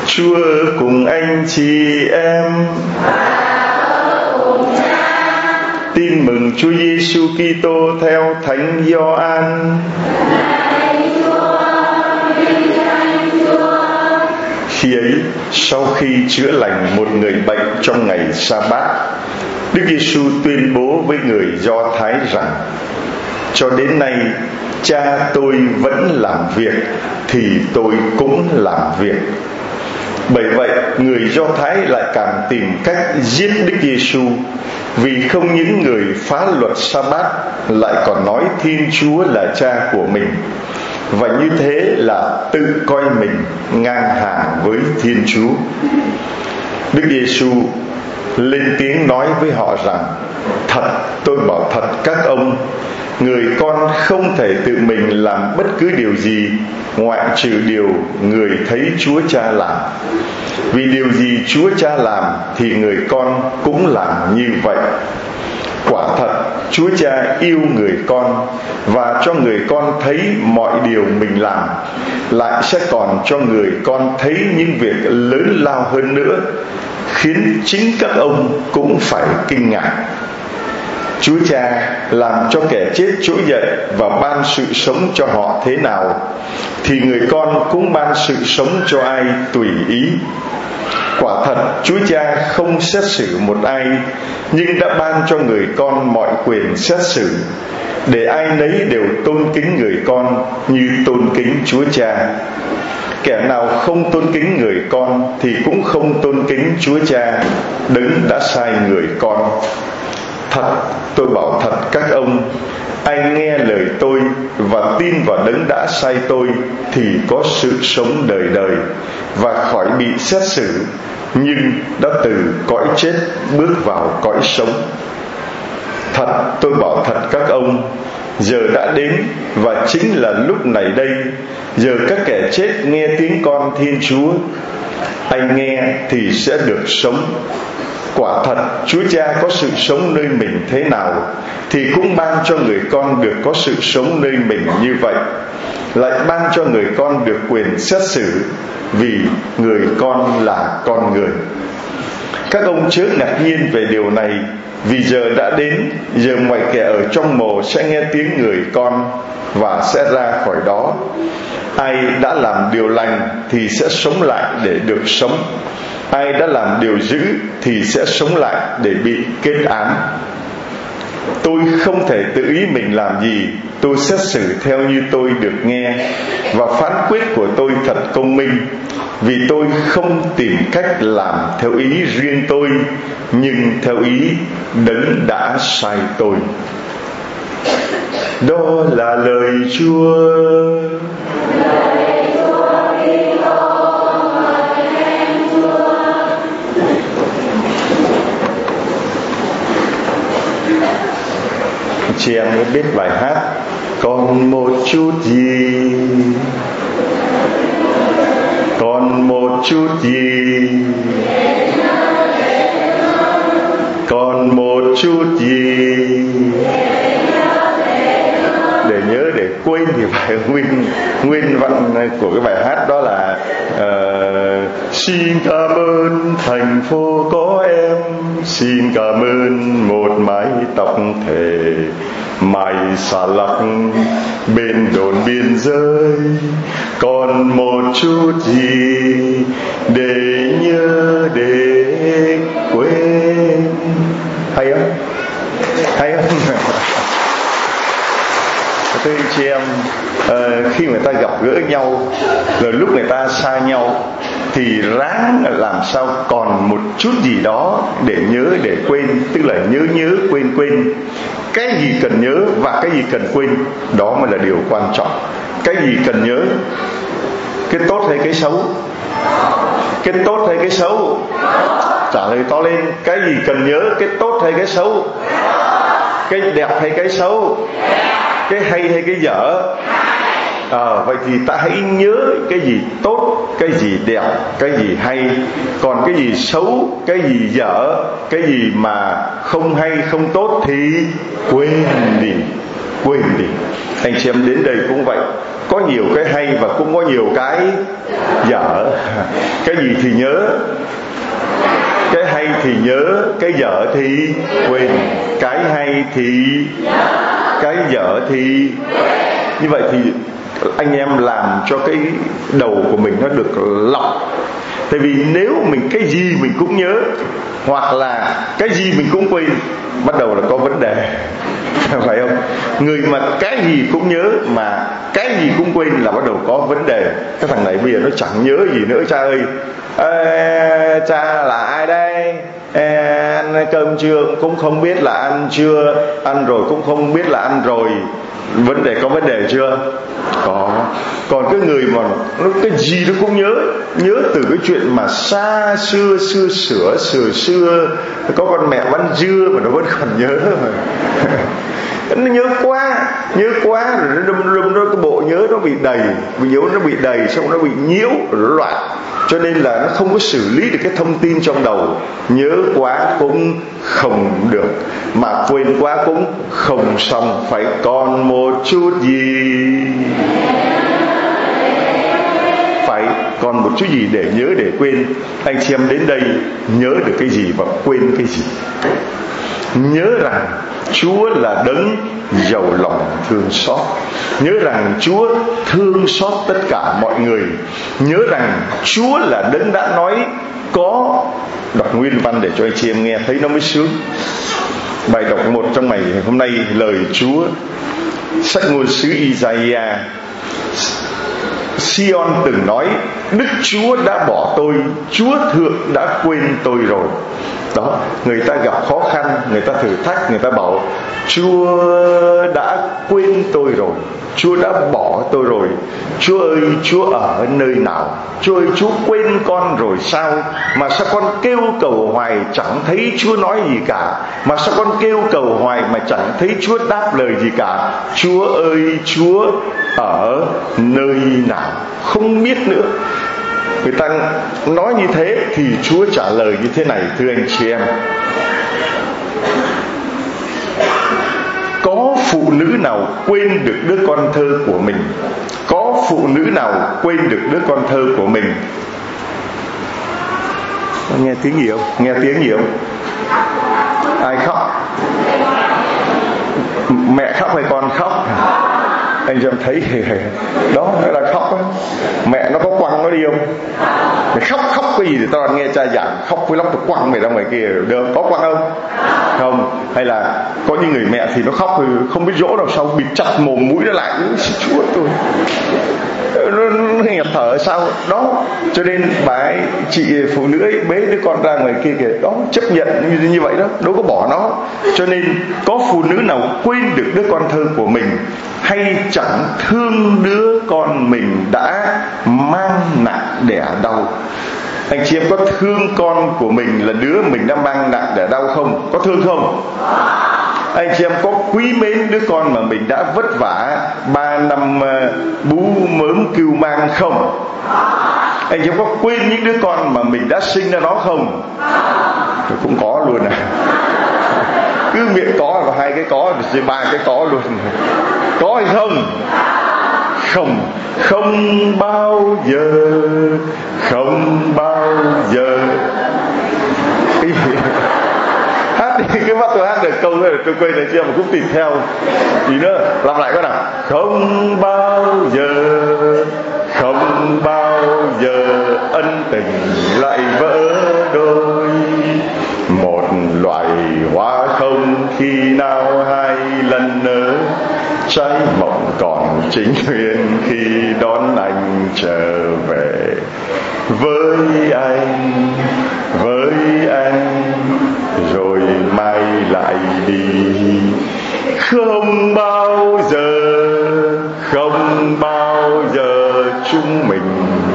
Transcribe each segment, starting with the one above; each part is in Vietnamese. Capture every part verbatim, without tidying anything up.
Chúa cùng anh chị em. Tin mừng Chúa Giêsu Kitô theo Thánh Gioan. Khi ấy, sau khi chữa lành một người bệnh trong ngày Sa-bát, Đức Giêsu tuyên bố với người Do Thái rằng: cho đến nay Cha tôi vẫn làm việc thì tôi cũng làm việc. Bởi vậy người Do Thái lại càng tìm cách giết Đức Giêsu, vì không những người phá luật Sa-bát lại còn nói Thiên Chúa là Cha của mình, và như thế là tự coi mình ngang hàng với Thiên Chúa. Đức Giêsu lên tiếng nói với họ rằng: thật tôi bảo thật các ông, người con không thể tự mình làm bất cứ điều gì ngoại trừ điều người thấy Chúa Cha làm. Vì điều gì Chúa Cha làm thì người con cũng làm như vậy. Quả thật Chúa Cha yêu người con, và cho người con thấy mọi điều mình làm, lại sẽ còn cho người con thấy những việc lớn lao hơn nữa, khiến chính các ông cũng phải kinh ngạc. Chúa Cha làm cho kẻ chết trỗi dậy và ban sự sống cho họ thế nào, thì người con cũng ban sự sống cho ai tùy ý. Quả thật Chúa Cha không xét xử một ai, nhưng đã ban cho người con mọi quyền xét xử, để ai nấy đều tôn kính người con như tôn kính Chúa Cha. Kẻ nào không tôn kính người con thì cũng không tôn kính Chúa Cha, đấng đã sai người con. Thật tôi bảo thật các ông, ai nghe lời tôi và tin vào đấng đã sai tôi thì có sự sống đời đời, và khỏi bị xét xử, nhưng đã từ cõi chết bước vào cõi sống. Thật tôi bảo thật các ông, giờ đã đến, và chính là lúc này đây, giờ các kẻ chết nghe tiếng con Thiên Chúa. Ai nghe thì sẽ được sống. Quả thật Chúa Cha có sự sống nơi mình thế nào, thì cũng ban cho người con được có sự sống nơi mình như vậy, lại ban cho người con được quyền xét xử, vì người con là con người. Các ông chớ ngạc nhiên về điều này, vì giờ đã đến, giờ mọi kẻ ở trong mồ sẽ nghe tiếng người con và sẽ ra khỏi đó. Ai đã làm điều lành thì sẽ sống lại để được sống. Ai đã làm điều dữ thì sẽ sống lại để bị kết án. Tôi không thể tự ý mình làm gì, tôi xét xử theo như tôi được nghe, và phán quyết của tôi thật công minh, vì tôi không tìm cách làm theo ý riêng tôi, nhưng theo ý đấng đã sai tôi. Đó là lời Chúa. Chị em có biết bài hát Còn một chút gì, còn một chút gì, còn một chút gì, để nhớ để quên thì phải nguyên nguyên văn của cái bài hát đó là uh, xin cảm ơn thành phố có em, xin cảm ơn một mái tóc thề mày xà lắc bên đồn biên giới, còn một chút gì để nhớ để quên. Hay không? Hay không? Thưa anh chị em, uh, khi người ta gặp gỡ nhau, rồi lúc người ta xa nhau, thì ráng làm sao còn một chút gì đó để nhớ để quên, tức là nhớ nhớ quên quên. Cái gì cần nhớ và cái gì cần quên, đó mới là điều quan trọng. Cái gì cần nhớ? Cái tốt hay cái xấu? Cái tốt hay cái xấu? Trả lời to lên. Cái gì cần nhớ? Cái tốt hay cái xấu? Cái đẹp hay cái xấu? Cái hay hay cái dở? À, vậy thì ta hãy nhớ cái gì tốt, cái gì đẹp, cái gì hay. Còn cái gì xấu, cái gì dở, cái gì mà không hay không tốt thì quên đi, quên đi. Anh chị em đến đây cũng vậy. có nhiều cái hay và cũng có nhiều cái dở. Cái gì thì nhớ, cái hay thì nhớ, cái dở thì quên. Cái hay thì, cái dở thì. Như vậy thì anh em làm cho cái đầu của mình nó được lọc. Tại vì nếu mình cái gì mình cũng nhớ, hoặc là cái gì mình cũng quên, bắt đầu là có vấn đề. Phải không? Người mà cái gì cũng nhớ mà cái gì cũng quên là bắt đầu có vấn đề. Cái thằng này bây giờ nó chẳng nhớ gì nữa cha ơi. Ê, cha là ai đây? Ê, ăn cơm chưa cũng không biết là ăn chưa, ăn rồi cũng không biết là ăn rồi. Vấn đề có vấn đề chưa? Có. Còn cái người mà nó cái gì nó cũng nhớ, nhớ từ cái chuyện mà xa xưa xưa sửa sửa xưa có con mẹ bán dưa mà nó vẫn còn nhớ mà. Nó nhớ quá, nhớ quá rồi nó đâm đâm nó cái bộ nhớ nó bị đầy, bị nhớ nó bị đầy, xong nó bị nhiễu rồi nó loạn. Cho nên là nó không có xử lý được cái thông tin trong đầu. Nhớ quá cũng không được, mà quên quá cũng không xong. Phải còn một chút gì, phải còn một chút gì để nhớ để quên. Anh chị em đến đây nhớ được cái gì và quên cái gì? Nhớ rằng Chúa là đấng giàu lòng thương xót. Nhớ rằng Chúa thương xót tất cả mọi người. Nhớ rằng Chúa là đấng đã nói có. Đọc nguyên văn để cho anh chị em nghe thấy nó mới sướng. Bài đọc một trong ngày hôm nay, lời Chúa, sách ngôn sứ Isaiah. Sion từng nói: Đức Chúa đã bỏ tôi, Chúa Thượng đã quên tôi rồi. Đó, người ta gặp khó khăn, người ta thử thách, người ta bảo Chúa đã quên tôi rồi, Chúa đã bỏ tôi rồi. Chúa ơi, Chúa ở nơi nào? Chúa ơi, Chúa quên con rồi sao? Mà sao con kêu cầu hoài chẳng thấy Chúa nói gì cả? Mà sao con kêu cầu hoài mà chẳng thấy Chúa đáp lời gì cả? Chúa ơi, Chúa ở nơi nào? Không biết nữa. Người ta nói như thế thì Chúa trả lời như thế này, thưa anh chị em. Có phụ nữ nào quên được đứa con thơ của mình? Có phụ nữ nào quên được đứa con thơ của mình? Nghe tiếng gì không? Nghe tiếng gì không? Ai khóc? Mẹ khóc hay con khóc? Anh cho em thấy đó, nó là khóc đó. Mẹ nó có quăng nó đi không? Mày khóc khóc cái gì thì tao nghe cha giảng, khóc với lóc tôi quăng mày ra ngoài kia được, có quăng không? Không. Hay là có những người mẹ thì nó khóc thì không biết dỗ nào sao bịt chặt mồm mũi nó lại. Chúa tôi, nó, nó nghẹt thở sao đó. Cho nên bà ấy, chị phụ nữ ấy bế đứa con ra ngoài kia kìa, đó, chấp nhận như, như vậy đó, đâu có bỏ nó. Cho nên có phụ nữ nào quên được đứa con thơ của mình, hay chẳng thương đứa con mình đã mang nặng đẻ đau? Anh chị em có thương con của mình là đứa mình đã mang nặng đẻ đau không? Có thương không? Anh chị em có quý mến đứa con mà mình đã vất vả ba năm bú mớm cưu mang không? Anh chị em có quên những đứa con mà mình đã sinh ra nó không? Tôi cũng có luôn à. Cứ miệng có và hai cái có rồi ba cái có luôn. Có hay không? Không. Không bao giờ, không bao giờ. Cái gì? Hát đi, cái bắt tôi hát được câu thôi, tôi quên rồi chưa mà cũng tìm theo. Gì nữa? Làm lại coi nào. Không bao giờ, không bao giờ ân tình lại vỡ đôi. Một loài hoa không khi nào hai lần nở, trái mộng còn chính nguyên khi đón anh trở về. Với anh, với anh, rồi mai lại đi. Không bao giờ, không bao giờ chúng mình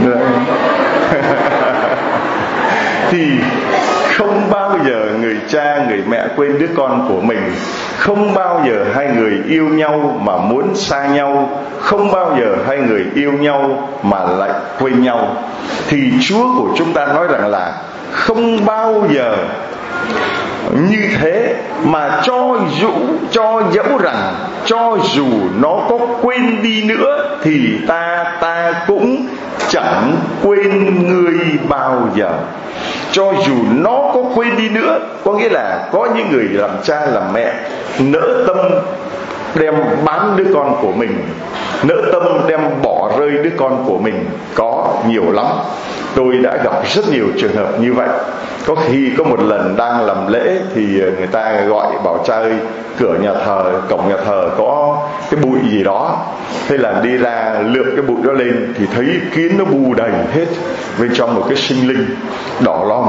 thì không bao giờ người cha người mẹ quên đứa con của mình. Không bao giờ hai người yêu nhau mà muốn xa nhau. Không bao giờ hai người yêu nhau mà lại quên nhau. Thì Chúa của chúng ta nói rằng là không bao giờ Như thế mà cho dù cho dẫu rằng cho dù nó có quên đi nữa thì ta ta cũng chẳng quên ngươi bao giờ. Cho dù nó có quên đi nữa, có nghĩa là có những người làm cha làm mẹ nỡ tâm đem bán đứa con của mình, nỡ tâm đem bỏ rơi đứa con của mình, có nhiều lắm. Tôi đã gặp rất nhiều trường hợp như vậy. Có khi có một lần đang làm lễ thì người ta gọi bảo cha ơi, cửa nhà thờ, cổng nhà thờ có cái bụi gì đó. Thế là đi ra lượm cái bụi đó lên thì thấy kiến nó bù đầy hết bên trong một cái sinh linh đỏ lòm.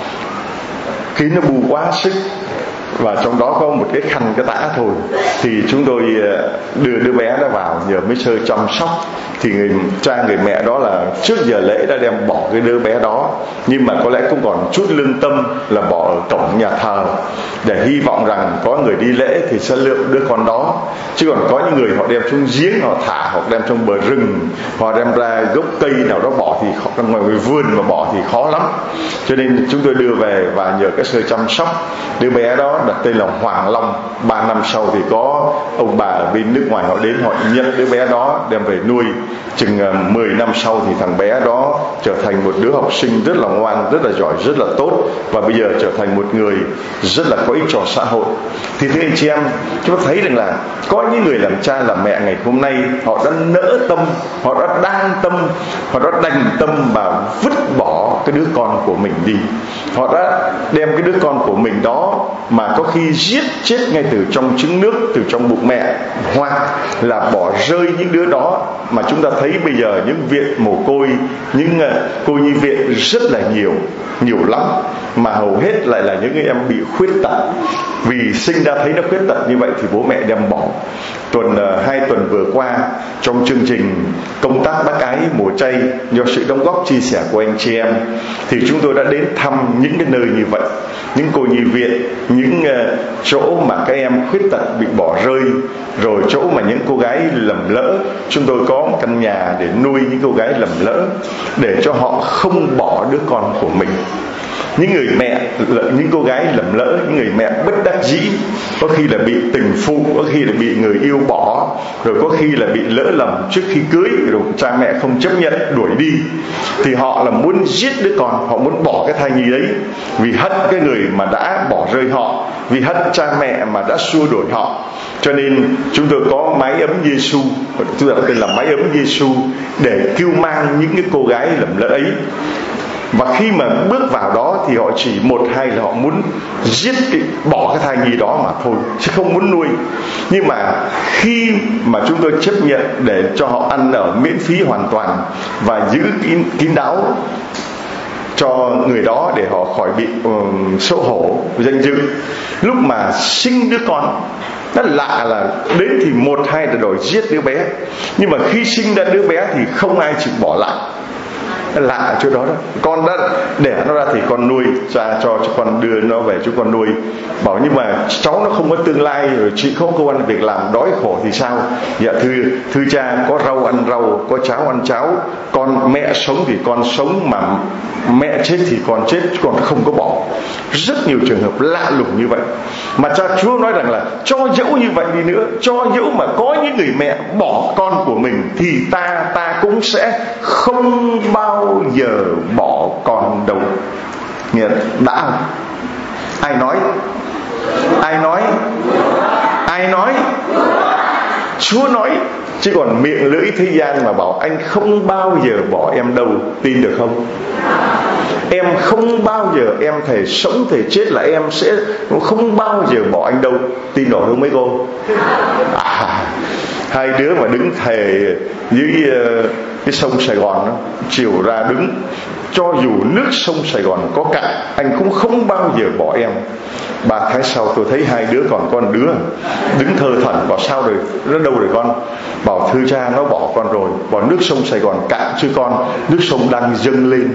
Kiến nó bù quá sức, và trong đó có một cái khăn cái tã thôi. Thì chúng tôi đưa đứa bé đó vào nhờ mấy sơ chăm sóc. Thì người cha người mẹ đó là trước giờ lễ đã đem bỏ cái đứa bé đó, nhưng mà có lẽ cũng còn chút lương tâm là bỏ ở cổng nhà thờ, để hy vọng rằng có người đi lễ thì sẽ lượm đứa con đó. Chứ còn có những người họ đem xuống giếng họ thả, hoặc đem trong bờ rừng, hoặc đem ra gốc cây nào đó bỏ thì khó, ngoài vườn mà bỏ thì khó lắm. Cho nên chúng tôi đưa về và nhờ cái sơ chăm sóc. Đứa bé đó đặt tên là Hoàng Long. Ba năm sau thì có ông bà ở bên nước ngoài họ đến, họ nhận đứa bé đó đem về nuôi. Chừng mười năm sau thì thằng bé đó trở thành một đứa học sinh rất là ngoan, rất là giỏi, rất là tốt, và bây giờ trở thành một người rất là có ích cho xã hội. Thì thưa anh chị em, chúng ta thấy rằng là có những người làm cha làm mẹ ngày hôm nay họ đã nỡ tâm, họ đã đang tâm, họ đã đành tâm và vứt bỏ cái đứa con của mình đi. Họ đã đem cái đứa con của mình đó mà có khi giết chết ngay từ trong trứng nước, từ trong bụng mẹ, hoặc là bỏ rơi những đứa đó. Mà chúng ta thấy bây giờ những viện mồ côi, những cô nhi viện rất là nhiều, nhiều lắm, mà hầu hết lại là những em bị khuyết tật. Vì sinh ra thấy nó khuyết tật như vậy thì bố mẹ đem bỏ. Tuần hai tuần vừa qua trong chương trình công tác bác ái mùa chay, do sự đóng góp chia sẻ của anh chị em, thì chúng tôi đã đến thăm những cái nơi như vậy, những cô nhi viện, những chỗ mà các em khuyết tật bị bỏ rơi, rồi chỗ mà những cô gái lầm lỡ. Chúng tôi có một căn nhà để nuôi những cô gái lầm lỡ, để cho họ không bỏ đứa con của mình. Những người mẹ, những cô gái lầm lỡ, những người mẹ bất đắc dĩ, có khi là bị tình phụ, có khi là bị người yêu bỏ, rồi có khi là bị lỡ lầm trước khi cưới, rồi cha mẹ không chấp nhận đuổi đi, thì họ là muốn giết đứa con, họ muốn bỏ cái thai nhi đấy, vì hận cái người mà đã bỏ rơi họ, vì hận cha mẹ mà đã xua đuổi họ. Cho nên chúng tôi có mái ấm Giêsu, chúng tôi tên là mái ấm Giêsu, để cứu mang những cái cô gái lầm lỡ ấy. Và khi mà bước vào đó thì họ chỉ một hai là họ muốn giết cái, bỏ cái thai nhi đó mà thôi, chứ không muốn nuôi. Nhưng mà khi mà chúng tôi chấp nhận để cho họ ăn ở miễn phí hoàn toàn và giữ kín, kín đáo cho người đó để họ khỏi bị um, xấu hổ, danh dự, lúc mà sinh đứa con, nó lạ là đến thì một hai là đòi giết đứa bé, nhưng mà khi sinh ra đứa bé thì không ai chịu bỏ lại. Lạ ở chỗ đó đó. Con đã đẻ nó ra thì con nuôi, ra cho cho con đưa nó về cho con nuôi. Bảo nhưng mà cháu nó không có tương lai, rồi chị không có công ăn việc làm, đói khổ thì sao? Dạ thưa thưa cha, có rau ăn rau, có cháo ăn cháo, con mẹ sống thì con sống, mà mẹ chết thì con chết, con không có bỏ. Rất nhiều trường hợp lạ lùng như vậy. Mà cha Chúa nói rằng là cho dẫu như vậy đi nữa, cho dẫu mà có những người mẹ bỏ con của mình, thì ta ta cũng sẽ không bao giờ bỏ con đâu. Nghĩa đã không? Ai nói? Ai nói? Ai nói? Chúa nói. Chứ còn miệng lưỡi thế gian mà bảo anh không bao giờ bỏ em đâu, tin được không? Em không bao giờ, em thể sống thể chết là em sẽ không bao giờ bỏ anh đâu, tin nổi không mấy cô? À, hai đứa mà đứng thề dưới uh, cái sông Sài Gòn đó, chiều ra đứng, cho dù nước sông Sài Gòn có cạn, anh cũng không bao giờ bỏ em. Ba tháng sau tôi thấy hai đứa còn con đứa đứng thơ thẩn, bảo sao rồi, nó đâu rồi con? Bảo thưa cha, nó bỏ con rồi. Bảo nước sông Sài Gòn cạn chứ con, nước sông đang dâng lên.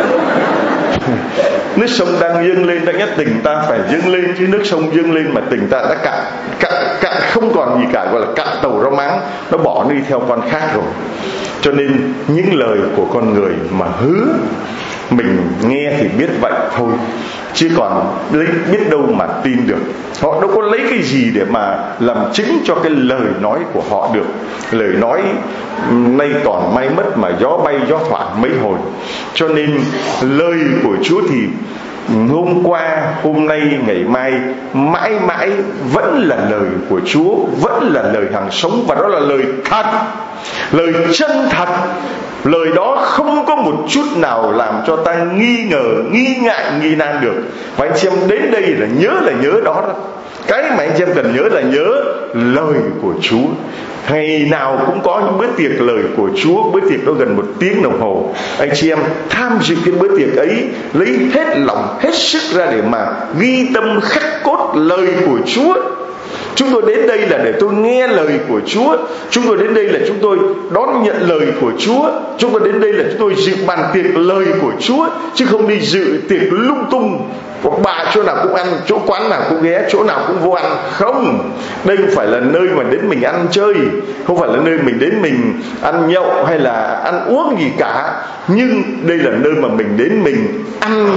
Nước sông đang dâng lên, đã nhất tình ta phải dâng lên, chứ nước sông dâng lên mà tình ta đã cạn, cạn, cạn không còn gì cả, gọi là cạn tàu rau máng, nó bỏ nó đi theo con khác rồi. Cho nên những lời của con người mà hứa Mình nghe thì biết vậy thôi, chứ còn lấy biết đâu mà tin được. Họ đâu có lấy cái gì để mà làm chứng cho cái lời nói của họ được. Lời nói nay còn may mất mà gió bay gió thoảng mấy hồi. Cho nên lời của Chúa thì hôm qua, hôm nay, ngày mai, mãi mãi vẫn là lời của Chúa, vẫn là lời hằng sống, và đó là lời thật, lời chân thật. Lời đó không có một chút nào làm cho ta nghi ngờ, nghi ngại, nghi nan được. Và anh chị em đến đây là nhớ là nhớ đó đó. Cái mà anh chị em cần nhớ là nhớ lời của Chúa. Ngày nào cũng có những bữa tiệc lời của Chúa. Bữa tiệc đó gần một tiếng đồng hồ. Anh chị em tham dự cái bữa tiệc ấy, lấy hết lòng, hết sức ra để mà ghi tâm khắc cốt lời của Chúa. Chúng tôi đến đây là để tôi nghe lời của Chúa. Chúng tôi đến đây là chúng tôi đón nhận lời của Chúa. Chúng tôi đến đây là chúng tôi dự bàn tiệc lời của Chúa, chứ không đi dự tiệc lung tung, bà chỗ nào cũng ăn, chỗ quán nào cũng ghé, chỗ nào cũng vô ăn. Không, đây không phải là nơi mà đến mình ăn chơi, không phải là nơi mình đến mình ăn nhậu hay là ăn uống gì cả. Nhưng đây là nơi mà mình đến mình ăn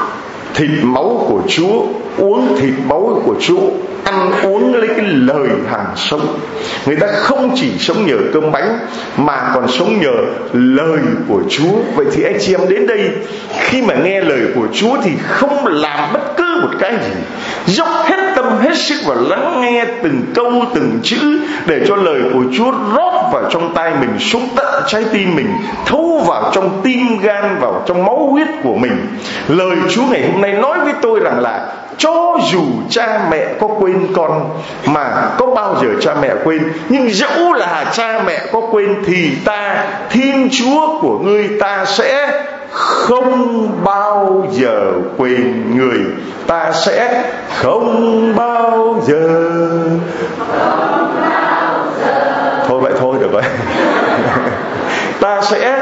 thịt máu của Chúa, uống thịt máu của Chúa, ăn uống lấy cái lời hằng sống. Người ta không chỉ sống nhờ cơm bánh mà còn sống nhờ lời của Chúa. Vậy thì anh chị em đến đây, khi mà nghe lời của Chúa thì không làm bất cứ một cái gì, dốc hết tâm hết sức và lắng nghe từng câu từng chữ, để cho lời của Chúa rót vào trong tai mình, xuống tận trái tim mình, thấu vào trong tim gan, vào trong máu huyết của mình. Lời Chúa ngày hôm nay nói với tôi rằng là cho dù cha mẹ có quên con, mà có bao giờ cha mẹ quên, nhưng dẫu là cha mẹ có quên thì ta, Thiên Chúa của ngươi, ta sẽ không bao giờ quên người. Ta sẽ không bao giờ. Thôi vậy thôi được rồi. Ta sẽ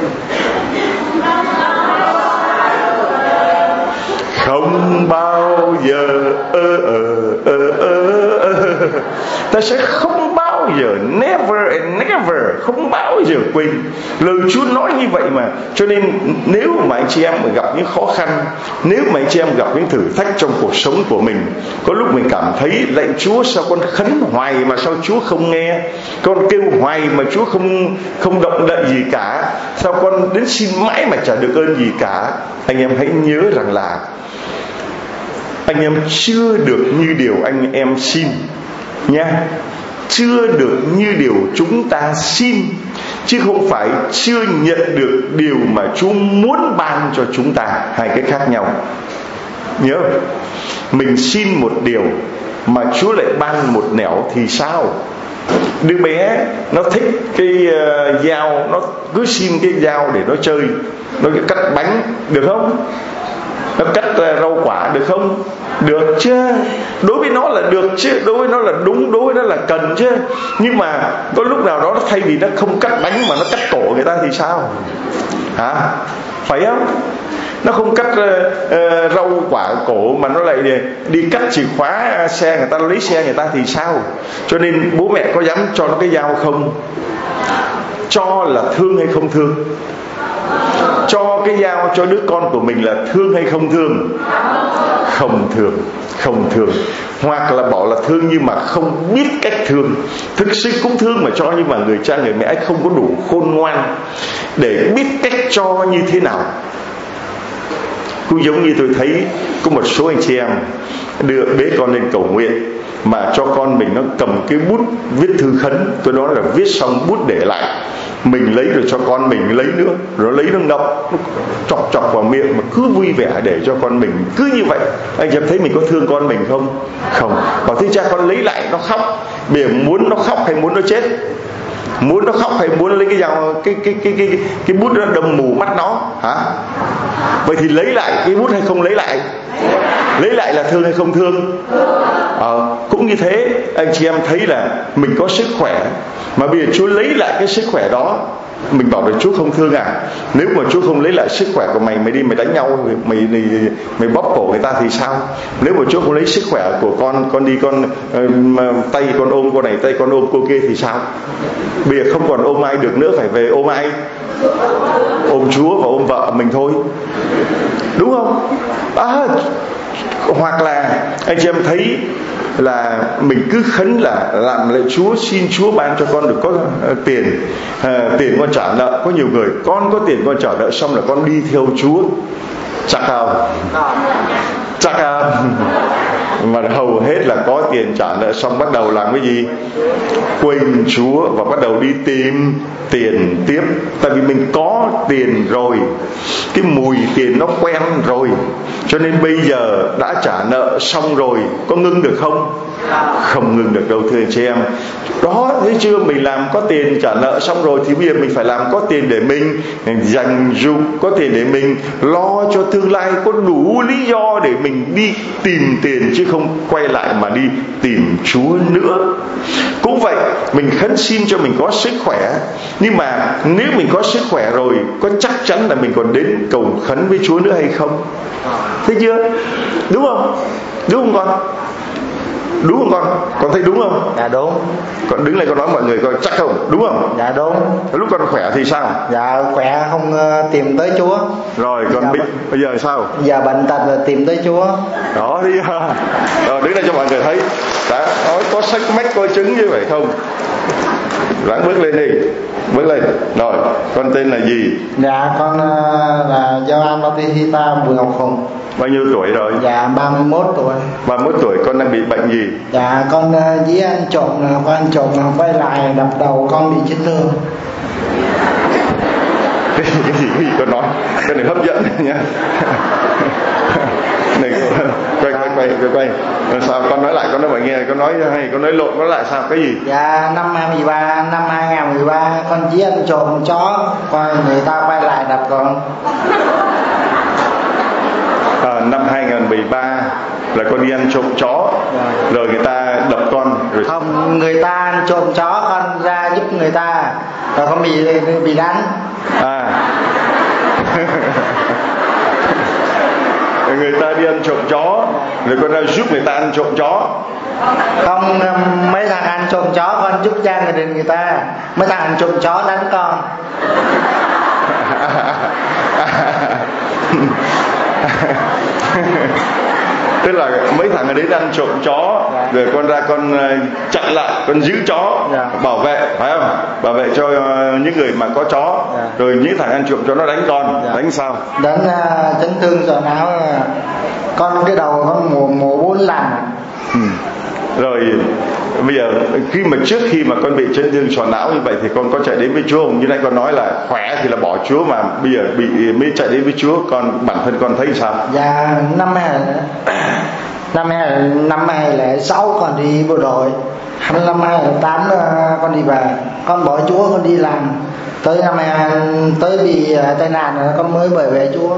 không bao giờ ơ ờ ơ ơ ơ ta sẽ không bao giờ, never and never, không bao giờ quên. Lời Chúa nói như vậy mà. Cho nên nếu mà anh chị em gặp những khó khăn, nếu mà anh chị em gặp những thử thách trong cuộc sống của mình, có lúc mình cảm thấy lạy Chúa, sao con khấn hoài mà sao Chúa không nghe, con kêu hoài mà Chúa không không động đậy gì cả, sao con đến xin mãi mà chả được ơn gì cả, anh em hãy nhớ rằng là anh em chưa được như điều anh em xin nha, chưa được như điều chúng ta xin, chứ không phải chưa nhận được điều mà Chúa muốn ban cho chúng ta. Hai cái khác nhau. Nhớ, mình xin một điều mà Chúa lại ban một nẻo thì sao? Đứa bé nó thích cái uh, dao, nó cứ xin cái dao để nó chơi, nó cắt bánh được không? Nó cắt uh, rau quả được không? Được chứ, đối với nó là được chứ, đối với nó là đúng, đối với nó là cần chứ. Nhưng mà có lúc nào đó thay vì nó không cắt bánh mà nó cắt cổ người ta thì sao? Hả? Phải không? Nó không cắt uh, uh, rau quả cổ mà nó lại đi, đi cắt chìa khóa xe người ta, lấy xe người ta thì sao? Cho nên bố mẹ có dám cho nó cái dao không? Cho là thương hay không thương? Cho cái dao cho đứa con của mình là thương hay không thương? Không thương, không thương. Hoặc là bảo là thương nhưng mà không biết cách thương. Thực sự cũng thương mà cho, nhưng mà người cha người mẹ ấy không có đủ khôn ngoan để biết cách cho như thế nào. Cũng giống như tôi thấy có một số anh chị em đưa bế con lên cầu nguyện, mà cho con mình nó cầm cái bút viết thư khấn, tôi nói là viết xong bút để lại, mình lấy rồi cho con mình lấy nữa, rồi lấy nó ngậm, nó chọc chọc vào miệng mà cứ vui vẻ để cho con mình cứ như vậy. Anh chị em thấy mình có thương con mình không? Không. Bảo thế cha con lấy lại nó khóc, bây giờ muốn nó khóc hay muốn nó chết? Muốn nó khóc hay muốn lấy cái dao, cái cái cái cái cái bút nó đâm mù mắt nó hả? Vậy thì lấy lại cái bút hay không lấy lại? Lấy lại là thương hay không thương? Ờ, cũng như thế, anh chị em thấy là mình có sức khỏe, mà bây giờ Chúa lấy lại cái sức khỏe đó Mình bảo là Chúa không thương à? Nếu mà Chúa không lấy lại sức khỏe của mày, mày đi mày đánh nhau, mày mày, mày bóp cổ người ta thì sao? Nếu mà Chúa không lấy sức khỏe của con, con đi con uh, tay con ôm cô này, tay con ôm cô kia thì sao? Bây giờ không còn ôm ai được nữa, phải về ôm ai? Ôm Chúa và ôm vợ mình thôi, đúng không? À, hoặc là anh chị em thấy là mình cứ khấn là làm lạy Chúa, xin Chúa ban cho con được có uh, tiền uh, tiền con trả nợ. Có nhiều người con có tiền con trả nợ xong là con đi theo Chúa, chắc không? Chắc không? Mà hầu hết là có tiền trả nợ xong bắt đầu làm cái gì? Quên Chúa và bắt đầu đi tìm tiền tiếp. Tại vì mình có tiền rồi, cái mùi tiền nó quen rồi, cho nên bây giờ đã trả nợ xong rồi, có ngưng được không? Không ngưng được đâu thưa anh chị em. Đó, thấy chưa? Mình làm có tiền trả nợ xong rồi thì bây giờ mình phải làm có tiền để mình dành dụm, có tiền để mình lo cho tương lai, có đủ lý do để mình đi tìm tiền, chứ không quay lại mà đi tìm Chúa nữa. Cũng vậy, mình khấn xin cho mình có sức khỏe, nhưng mà nếu mình có sức khỏe rồi, có chắc chắn là mình còn đến cầu khấn với Chúa nữa hay không? Thấy chưa? Đúng không? Đúng không con? Đúng không con? Con thấy đúng không? Dạ đúng. Con đứng lên con nói mọi người coi chắc không? Đúng không? Dạ đúng. Lúc con khỏe thì sao? Dạ khỏe không uh, tìm tới Chúa. Rồi còn dạ, bây, bây giờ sao? Giờ bệnh tật là tìm tới Chúa. Đó đi. Rồi đứng lên cho mọi người thấy. Đã nói có sách mách coi chứng như vậy không? Ráng bước lên đi. Bước lên. Rồi, con tên là gì? Dạ con uh, là Gioan Bautista Bùi Ngọc Hùng. Bao nhiêu tuổi rồi? Dạ ba mươi mốt tuổi. ba mươi mốt tuổi. Con đang bị bệnh gì? Dạ con uh, dí ăn trộm, uh, ăn trộm uh, quay lại đập đầu con bị chấn thương. Cái, cái gì cái gì con nói? Cái này hấp dẫn nha. Này quay quay quay quay quay. Sao con nói lại, con nói mọi nghe, con nói hay con nói lộn, nói lại sao? Cái gì? Dạ năm hai không một ba, năm hai không một ba con dí ăn trộm chó, coi người ta quay lại đập con. À, năm hai không một ba là con đi ăn trộm chó, dạ. Rồi người ta đập con rồi. Không, người ta ăn trộm chó, con ra giúp người ta rồi con bị bị đánh. À. Người ta đi ăn trộm chó rồi con ra giúp người ta ăn trộm chó. Không, mấy thằng ăn trộm chó con giúp gia đình người ta, mấy thằng ăn trộm chó đánh con. Tức là mấy thằng ở đấy ăn trộm chó, dạ. Rồi con ra con chặn lại, con giữ chó, dạ. Bảo vệ, phải không? Bảo vệ cho những người mà có chó, dạ. Rồi những thằng ăn trộm chó nó đánh con, dạ. Đánh sao? Đánh uh, chấn thương sọ não, con cái đầu con mổ mổ bốn lần. Ừ. Rồi bây giờ khi mà trước khi mà con bị chấn thương sọ não như vậy thì con có chạy đến với Chúa không? Như nãy con nói là khỏe thì là bỏ Chúa, mà bây giờ bị mới chạy đến với Chúa, con bản thân con thấy sao? Dạ năm hai năm hai năm hai lẻ sáu con đi bộ đội, năm hai lẻ tám con đi về, con bỏ Chúa con đi làm, tới năm hai tới bị tai nạn rồi con mới về về Chúa.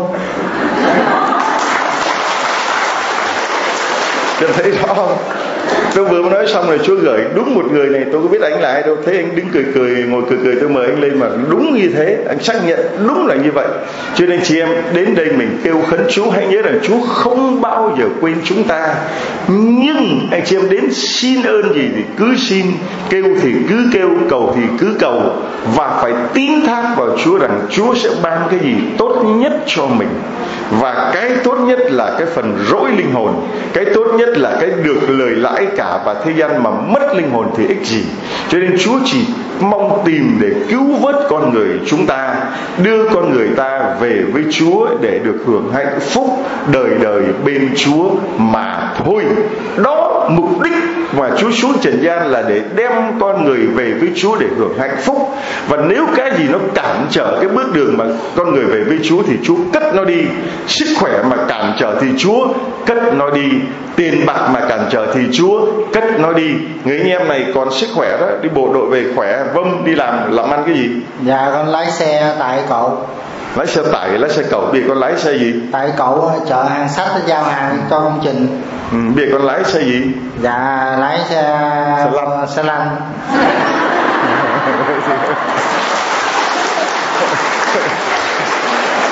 Con thấy rõ không? Tôi vừa mới nói xong rồi Chúa gửi đúng một người này, tôi có biết anh là ai đâu, thấy anh đứng cười cười, ngồi cười cười, tôi mời anh lên mà đúng như thế, anh xác nhận đúng là như vậy. Cho nên chị em đến đây mình kêu khấn Chúa, hãy nhớ rằng Chúa không bao giờ quên chúng ta. Nhưng anh chị em đến xin ơn gì thì cứ xin, kêu thì cứ kêu, cầu thì cứ cầu, và phải tín thác vào Chúa rằng Chúa sẽ ban cái gì tốt nhất cho mình. Và cái tốt nhất là cái phần rỗi linh hồn, cái tốt nhất là cái được lời lãi cả, và thế gian mà mất linh hồn thì ích gì. Cho nên Chúa chỉ mong tìm để cứu vớt con người chúng ta, đưa con người ta về với Chúa để được hưởng hạnh phúc đời đời bên Chúa mà thôi. Đó mục đích mà Chúa xuống trần gian, là để đem con người về với Chúa để hưởng hạnh phúc. Và nếu cái gì nó cản trở cái bước đường mà con người về với Chúa thì Chúa cất nó đi. Sức khỏe mà cản trở thì Chúa cất nó đi. Tiền bạc mà cản trở thì Chúa cất nó đi. Người anh em này còn sức khỏe đó, đi bộ đội về khỏe, vâng, đi làm làm ăn cái gì? Dạ con lái xe tại cậu. Lái xe tải, lái xe cẩu. Bây giờ con lái xe gì? Tại cậu chở hàng sắt giao hàng cho công trình. Ừ, bây giờ con lái xe gì? Dạ lái xe xe lăn. Xe lăn.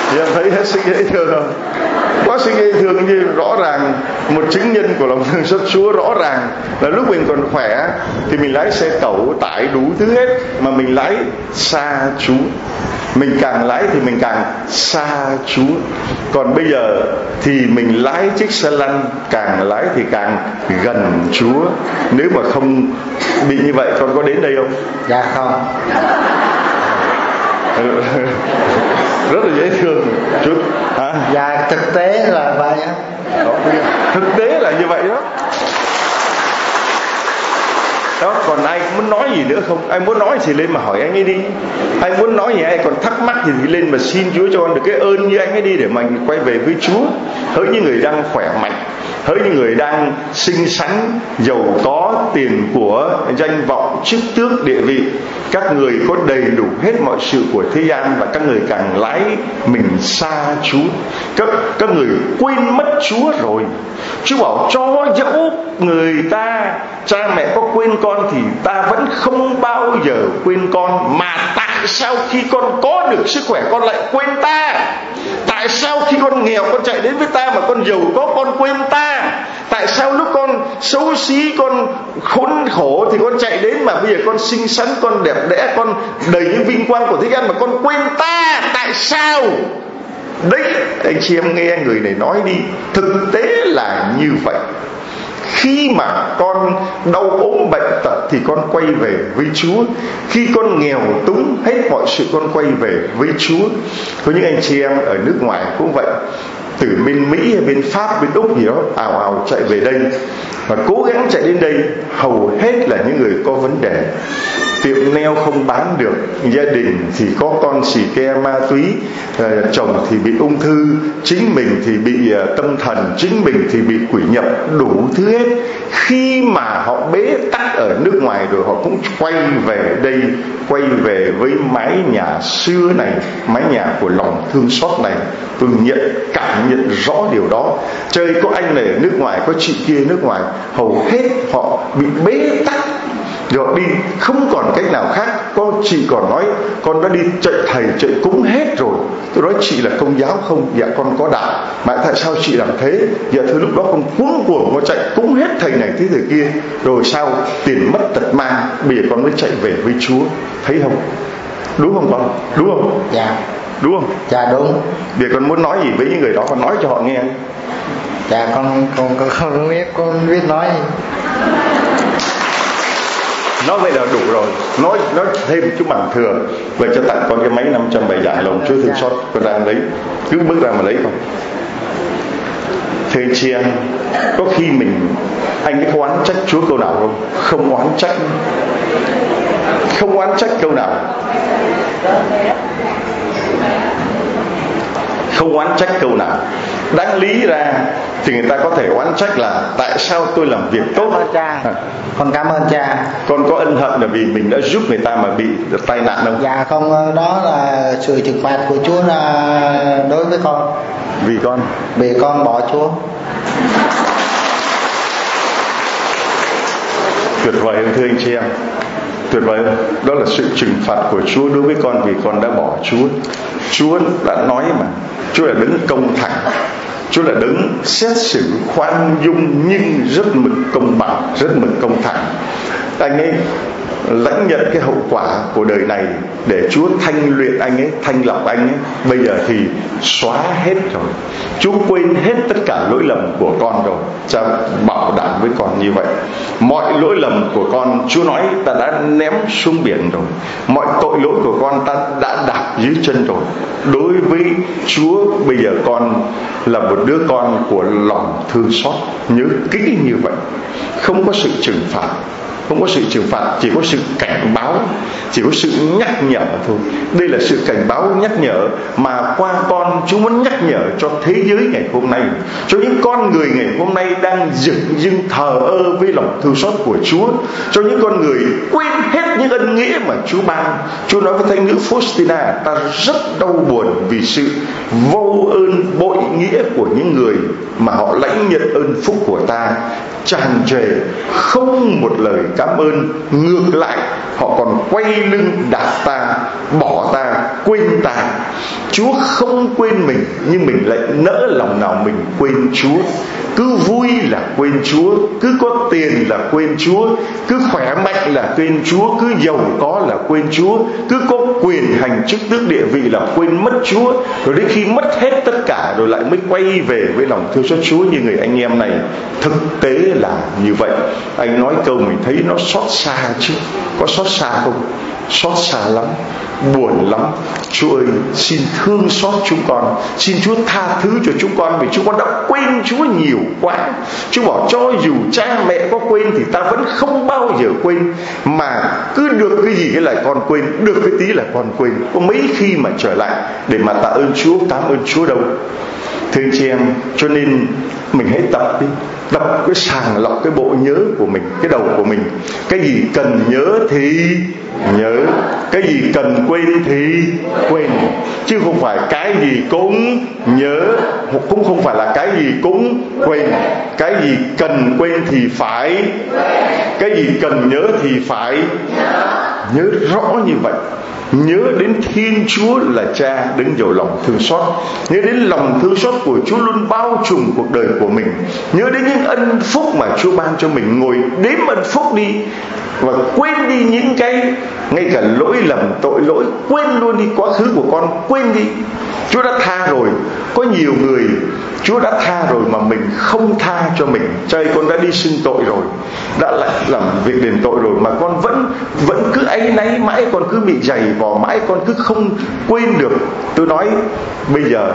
Thì em thấy hết sức dễ thương không? Có sức dễ thương như rõ ràng một chứng nhân của lòng thương xót Chúa. Rõ ràng là lúc mình còn khỏe thì mình lái xe cẩu tải đủ thứ hết, mà mình lái xa Chúa. Mình càng lái thì mình càng xa Chúa. Còn bây giờ thì mình lái chiếc xe lăn, càng lái thì càng gần Chúa. Nếu mà không bị như vậy, con có đến đây không? Dạ không. Rất là dễ thương chút. Hả? Dạ thực tế là vậy á. Thực tế là như vậy đó. Đó, còn ai muốn nói gì nữa không? Ai muốn nói thì lên mà hỏi anh ấy đi. Ai muốn nói gì, ai còn thắc mắc thì lên mà xin Chúa cho con được cái ơn như anh ấy đi, để mà quay về với Chúa. Hỡi những người đang khỏe mạnh, hỡi những người đang xinh xắn, giàu có, tiền của, danh vọng, chức tước, địa vị, các người có đầy đủ hết mọi sự của thế gian, và các người càng lái mình xa Chúa. Các, các người quên mất Chúa rồi. Chúa bảo cho dẫu người ta, cha mẹ có quên con thì ta vẫn không bao giờ quên con. Mà tại sao khi con có được sức khỏe con lại quên ta? Tại sao khi con nghèo con chạy đến với ta, mà con giàu có con quên ta? Tại sao lúc con xấu xí, con khốn khổ thì con chạy đến, mà bây giờ con xinh xắn, con đẹp đẽ, con đầy những vinh quang của thế gian mà con quên ta? Tại sao? Đấy, anh chị em nghe người này nói đi. Thực tế là như vậy. Khi mà con đau ốm bệnh tật thì con quay về với Chúa. Khi con nghèo túng hết mọi sự, con quay về với Chúa. Có những anh chị em ở nước ngoài cũng vậy, từ bên Mỹ hay bên Pháp, bên Úc gì đó, ào ào chạy về đây, và cố gắng chạy đến đây. Hầu hết là những người có vấn đề, tiệm nail không bán được, gia đình thì có con xì ke ma túy, chồng thì bị ung thư, chính mình thì bị tâm thần, chính mình thì bị quỷ nhập, đủ thứ hết. Khi mà họ bế tắc ở nước ngoài rồi, họ cũng quay về đây, quay về với mái nhà xưa này, mái nhà của lòng thương xót này. Tôi nhận cảm nhận rõ điều đó. Chơi có anh này ở nước ngoài, có chị kia ở nước ngoài, hầu hết họ bị bế tắc rồi đi không còn cách nào khác. Có chị còn nói con đã đi chạy thầy chạy cúng hết rồi. Tôi nói chị là công giáo không? Dạ con có đạo. Mà tại sao chị làm thế? Dạ thưa lúc đó con cuống cuồng con chạy cúng hết thầy này thế thầy kia, rồi sao tiền mất tật mang, bây giờ con mới chạy về với Chúa. Thấy không? Đúng không con? Đúng không? Dạ. Đúng không? Dạ đúng. Bây giờ con muốn nói gì với những người đó, con nói cho họ nghe. Dạ con con con không biết, con biết nói gì. Nói vậy là đủ rồi. Nói nói thêm chút bằng thừa. Vậy cho tặng con cái máy năm trăm bài giải lòng Chúa thương xót. Con ra lấy, cứ bước ra mà lấy con. Thưa anh chị em, có khi mình, anh ấy có oán trách Chúa câu nào không? Không oán trách. Không oán trách câu nào. Không oán trách câu nào. Đáng lý ra thì người ta có thể oán trách là tại sao tôi làm việc tốt. Cảm ơn cha. À. Con cảm ơn cha. Con có ân hận là vì mình đã giúp người ta mà bị tai nạn không? Dạ không, đó là sự trừng phạt của Chúa là đối với con. Vì con? Vì con bỏ Chúa. Tuyệt vời không thưa anh chị em? Tuyệt vời. Đó là sự trừng phạt của Chúa đối với con vì con đã bỏ Chúa. Chúa đã nói mà, Chúa là đấng công thẳng, Chúa là đấng xét xử khoan dung nhưng rất mực công bằng, rất mực công thẳng. Anh ấy lãnh nhận cái hậu quả của đời này để Chúa thanh luyện anh ấy, thanh lọc anh ấy. Bây giờ thì xóa hết rồi, Chúa quên hết tất cả lỗi lầm của con rồi. Cha bảo đảm với con như vậy. Mọi lỗi lầm của con, Chúa nói ta đã ném xuống biển rồi. Mọi tội lỗi của con ta đã đạp dưới chân rồi. Đối với Chúa bây giờ con là một đứa con của lòng thương xót. Nhớ kỹ như vậy. Không có sự trừng phạt, không có sự trừng phạt, chỉ có sự cảnh báo, chỉ có sự nhắc nhở thôi. Đây là sự cảnh báo nhắc nhở mà qua con Chúa muốn nhắc nhở cho thế giới ngày hôm nay, cho những con người ngày hôm nay đang dửng dưng thờ ơ với lòng thương xót của Chúa, cho những con người quên hết những ân nghĩa mà Chúa ban. Chúa nói với thánh nữ Faustina, ta rất đau buồn vì sự vô ơn bội nghĩa của những người mà họ lãnh nhận ơn phúc của ta tràn trề, không một lời cảm ơn, ngược lại họ còn quay lưng đạp ta, bỏ ta, quên ta. Chúa không quên mình, nhưng mình lại nỡ lòng nào mình quên Chúa. Cứ vui là quên Chúa, cứ có tiền là quên Chúa, cứ khỏe mạnh là quên Chúa, cứ giàu có là quên Chúa, cứ có quyền hành chức tước địa vị là quên mất Chúa. Rồi đến khi mất hết tất cả rồi lại mới quay về với lòng thương xót Chúa như người anh em này. Thực tế là như vậy. Anh nói câu mình thấy nó xót xa chứ. Có xót xa không? Xót xa lắm, buồn lắm. Chúa ơi, xin thương xót chúng con, xin Chúa tha thứ cho chúng con, vì chúng con đã quên Chúa nhiều quá. Chúa bảo cho dù cha mẹ có quên thì ta vẫn không bao giờ quên, mà cứ được cái gì cái lại con quên, được cái tí là con quên. Có mấy khi mà trở lại để mà tạ ơn Chúa, cảm ơn Chúa đâu. Thưa anh chị em, cho nên mình hãy tập đi, tập cái sàng lọc cái bộ nhớ của mình, cái đầu của mình. Cái gì cần nhớ thì nhớ, cái gì cần quên thì quên, chứ không phải cái gì cũng nhớ, cũng không phải là cái gì cũng quên. Cái gì cần quên thì phải, cái gì cần nhớ thì phải nhớ rõ như vậy. Nhớ đến Thiên Chúa là Cha đứng giàu lòng thương xót, nhớ đến lòng thương xót của Chúa luôn bao trùm cuộc đời của mình, nhớ đến những ân phúc mà Chúa ban cho mình. Ngồi đếm ân phúc đi và quên đi những cái ngay cả lỗi lầm tội lỗi, quên luôn đi quá khứ của con, quên đi. Chúa đã tha rồi. Có nhiều người Chúa đã tha rồi mà mình không tha cho mình. Trời, con đã đi xưng tội rồi, đã lại làm việc đền tội rồi, mà con vẫn vẫn cứ áy náy mãi, con cứ bị giày vò mãi, con cứ không quên được. Tôi nói bây giờ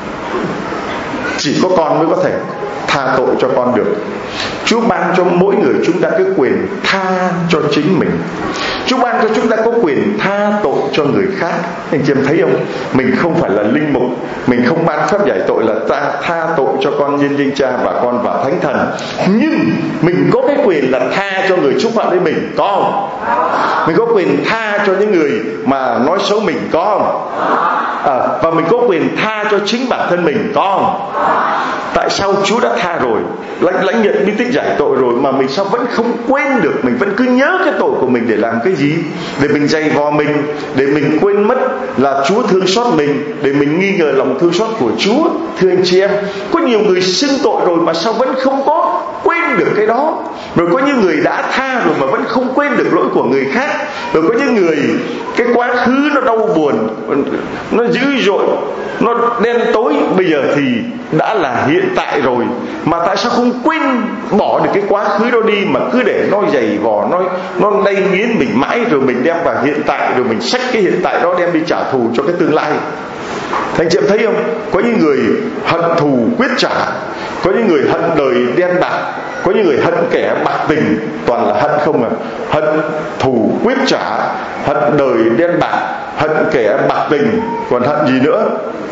chỉ có con mới có thể tha tội cho con được. Chúa ban cho mỗi người chúng ta cái quyền tha cho chính mình. Chúa ban cho chúng ta có quyền tha tội cho người khác. Anh chị em thấy không? Mình không phải là linh mục, mình không ban phép giải tội là ta tha tội cho con nhân danh Cha và Con và Thánh Thần, nhưng mình có cái quyền là tha cho người xúc phạm đến mình, có không? Mình có quyền tha cho những người mà nói xấu mình, có không? À, và mình có quyền tha cho chính bản thân mình, có không? Tại sao Chúa đã tha rồi, lãnh lãnh nhận bí tích giải tội rồi, mà mình sao vẫn không quên được? Mình vẫn cứ nhớ cái tội của mình để làm cái gì? Để mình dày vò mình, để mình quên mất là Chúa thương xót mình, để mình nghi ngờ lòng thương xót của Chúa. Thưa anh chị em, có nhiều người xưng tội rồi mà sao vẫn không có quên được cái đó. Rồi có những người đã tha rồi mà vẫn không quên được lỗi của người khác. Rồi có những người cái quá khứ nó đau buồn, nó dữ dội, nó đen tối, bây giờ thì đã là hiện tại rồi, mà tại sao không quên bỏ được cái quá khứ đó đi, mà cứ để nó dày vò, nó nó lay nghiến mình mãi, rồi mình đem vào hiện tại, rồi mình xách cái hiện tại đó đem đi trả thù cho cái tương lai. Anh chị em thấy không? Có những người hận thù quyết trả, có những người hận đời đen bạc, có những người hận kẻ bạc tình, toàn là hận không à. Hận thù quyết trả, hận đời đen bạc, hận kẻ bạc tình, còn hận gì nữa?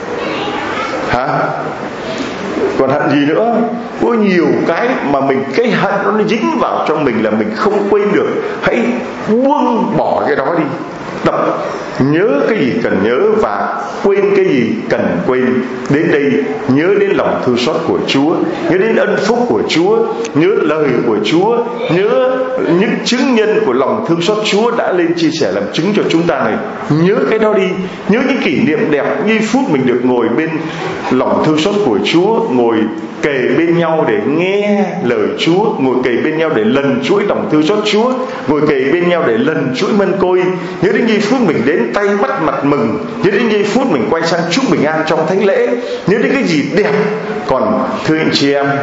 Hả? Còn hận gì nữa? Có nhiều cái mà mình, cái hận nó dính vào trong mình là mình không quên được. Hãy buông bỏ cái đó đi. Tập nhớ cái gì cần nhớ và quên cái gì cần quên. Đến đây nhớ đến lòng thương xót của Chúa, nhớ đến ân phúc của Chúa, nhớ lời của Chúa, nhớ những chứng nhân của lòng thương xót Chúa đã lên chia sẻ làm chứng cho chúng ta này. Nhớ cái đó đi. Nhớ những kỷ niệm đẹp, giây phút mình được ngồi bên lòng thương xót của Chúa, ngồi kề bên nhau để nghe lời Chúa, ngồi kề bên nhau để lần chuỗi lòng thương xót Chúa, ngồi kề bên nhau để lần chuỗi mân côi. Nhớ đến giây phút mình đến tay bắt mặt mừng, nhớ đến giây phút mình quay sang chúc bình an trong thánh lễ, nhớ đến cái gì đẹp. Còn thưa anh chị em,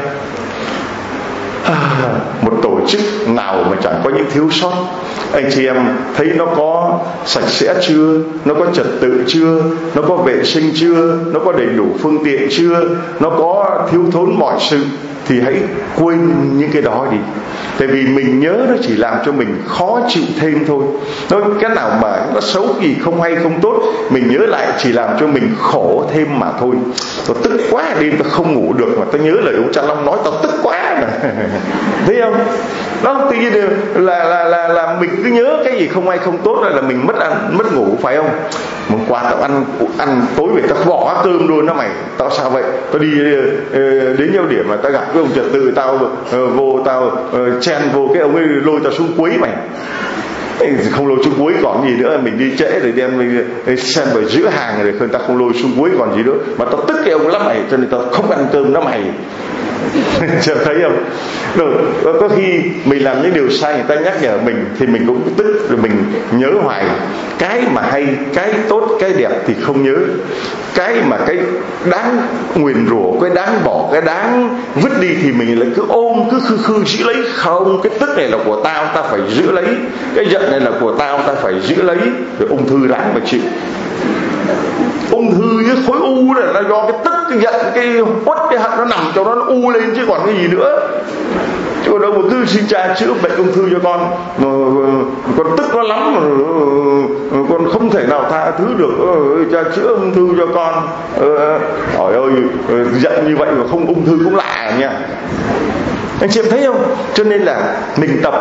à, một tổ chức nào mà chẳng có những thiếu sót. Anh chị em thấy nó có sạch sẽ chưa, nó có trật tự chưa, nó có vệ sinh chưa, nó có đầy đủ phương tiện chưa, nó có thiếu thốn mọi sự, thì hãy quên những cái đó đi. Tại vì mình nhớ nó chỉ làm cho mình khó chịu thêm thôi. Nói cái nào mà nó xấu gì không hay không tốt, mình nhớ lại chỉ làm cho mình khổ thêm mà thôi. Tao tức quá, đêm tao không ngủ được mà tao nhớ lời ông Cha Long nói, tao tức quá mà. Thấy không? Đó, tự nhiên là, là, là, là mình cứ nhớ cái gì không hay không tốt là, là mình mất ăn, mất ngủ, phải không? Hôm qua tao ăn ăn tối về tao bỏ cơm luôn đó mày, tao sao vậy? tao đi đến nhau điểm mà tao gặp cái ông trật tự, tao vô tao chen vô cái ông ấy lôi tao xuống cuối mày, không lôi xuống cuối còn gì nữa, mình đi trễ rồi đem mình xem ở giữa hàng rồi, ta không lôi xuống cuối còn gì nữa, mà tao tức cái ông lắm mày, cho nên tao không ăn cơm đó mày. Chưa thấy không? Rồi, có khi mình làm những điều sai, người ta nhắc nhở mình thì mình cũng tức, rồi mình nhớ hoài. Cái mà hay, cái tốt, cái đẹp thì không nhớ. Cái mà cái đáng nguyền rủa, cái đáng bỏ, cái đáng vứt đi thì mình lại cứ ôm, cứ khư khư giữ lấy. Không, cái tức này là của tao, ta phải giữ lấy. Cái giận này là của tao, ta phải giữ lấy. Rồi ung thư đáng phải chịu. Ung thư với khối u này là do cái tức, cái giận, cái uất, cái hận nó nằm cho nó, nó u lên chứ còn cái gì nữa. Chứ đâu mà cứ xin cha chữa bệnh ung thư cho con, mà con tức nó lắm mà con không thể nào tha thứ được, cha chữa ung thư cho con. Trời ơi, giận như vậy mà không ung thư cũng lạ nha. Anh chị em thấy không? Cho nên là mình tập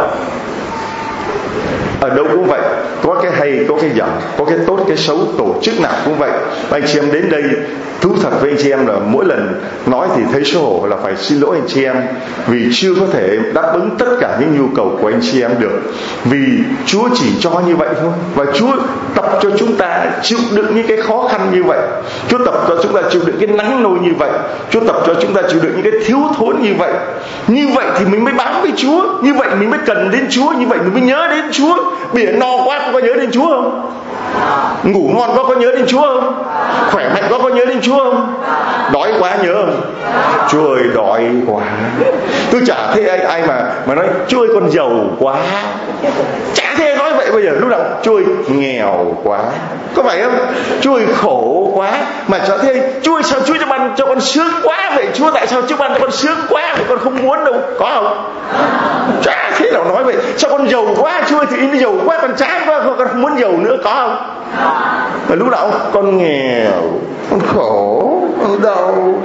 ở đâu cũng vậy, có cái hay, có cái dở, có cái tốt, cái xấu, tổ chức nào cũng vậy. Anh chị em đến đây thú thật với anh chị em là mỗi lần nói thì thấy xấu hổ là phải xin lỗi anh chị em, vì chưa có thể đáp ứng tất cả những nhu cầu của anh chị em được, vì Chúa chỉ cho như vậy thôi, và Chúa tập cho chúng ta chịu đựng những cái khó khăn như vậy, Chúa tập cho chúng ta chịu đựng cái nắng nôi như vậy, Chúa tập cho chúng ta chịu đựng những cái thiếu thốn như vậy. Như vậy thì mình mới bám với Chúa, như vậy mình mới cần đến Chúa, như vậy mình mới nhớ đến Chúa. Biển no quá có nhớ đến Chúa không? Ngủ ngon có có nhớ đến Chúa không? Khỏe mạnh có có nhớ đến Chúa không? Đói quá nhớ không? Chúa ơi đói quá. Tôi chả thấy ai ai mà mà nói Chúa ơi con giàu quá. Chả thấy ai nói vậy bây giờ. Lúc nào Chúa ơi nghèo quá, có phải không? Chúa ơi khổ quá. Mà chả thấy Chúa ơi sao Chúa cho ban cho con sướng quá vậy? Chúa tại sao Chúa ban cho con sướng quá vậy? Con không muốn đâu, có không? Chả thế nào nói vậy. Sao con giàu quá Chúa ơi, thì nó giàu quá, con chán quá, con không muốn giàu nữa, có không? Mà lúc nào con nghèo, con khổ, con đau,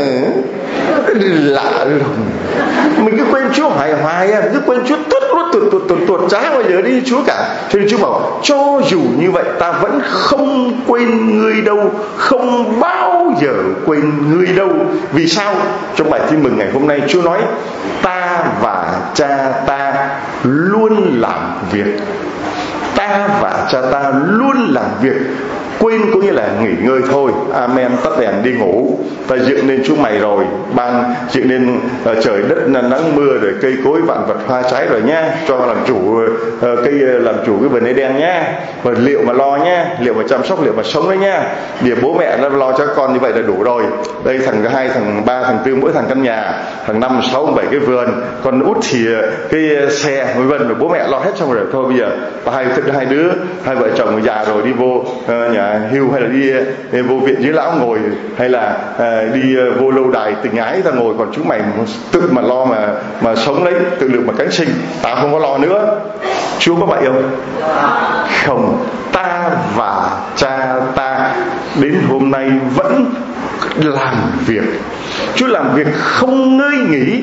lạ lùng. Mình cứ quên Chúa hoài hoài, cứ quên Chúa tuốt tuốt tuột tuột tuột tuột chả bao giờ đi Chúa cả. Cho nên Chúa bảo cho dù như vậy ta vẫn không quên ngươi đâu, không bao giờ quên ngươi đâu. Vì sao? Trong bài tin mừng ngày hôm nay Chúa nói ta và Cha ta luôn làm việc. Ta và Cha ta luôn làm việc. Quên có nghĩa là nghỉ ngơi thôi. Amen. Tắt đèn đi ngủ. Ta dựng nên Chúa mày rồi, ban dựng nên uh, trời đất nắng mưa rồi cây cối vạn vật hoa trái rồi nhá, cho làm chủ uh, cây làm chủ cái vườn Eden nhá. Và liệu mà lo nhá, liệu mà chăm sóc, liệu mà sống đấy nhá. Vì bố mẹ nó lo cho con như vậy là đủ rồi. Đây thằng hai, thằng ba, thằng tư mỗi thằng căn nhà, thằng năm, sáu, bảy cái vườn, con út thì uh, cái xe vân vân, rồi bố mẹ lo hết xong rồi. Thôi bây giờ hai hai đứa, hai vợ chồng già rồi đi vô uh, nhà hưu, hay là đi, đi vô viện dưỡng lão ngồi, hay là à, đi uh, vô lâu đài tình ái ta ngồi, còn chúng mày tự mà lo mà mà sống lấy, tự lực mà cánh sinh, tao không có lo nữa. Chúa có vậy không? Không. Ta và Cha ta đến hôm nay vẫn làm việc. Chúa làm việc không ngơi nghỉ.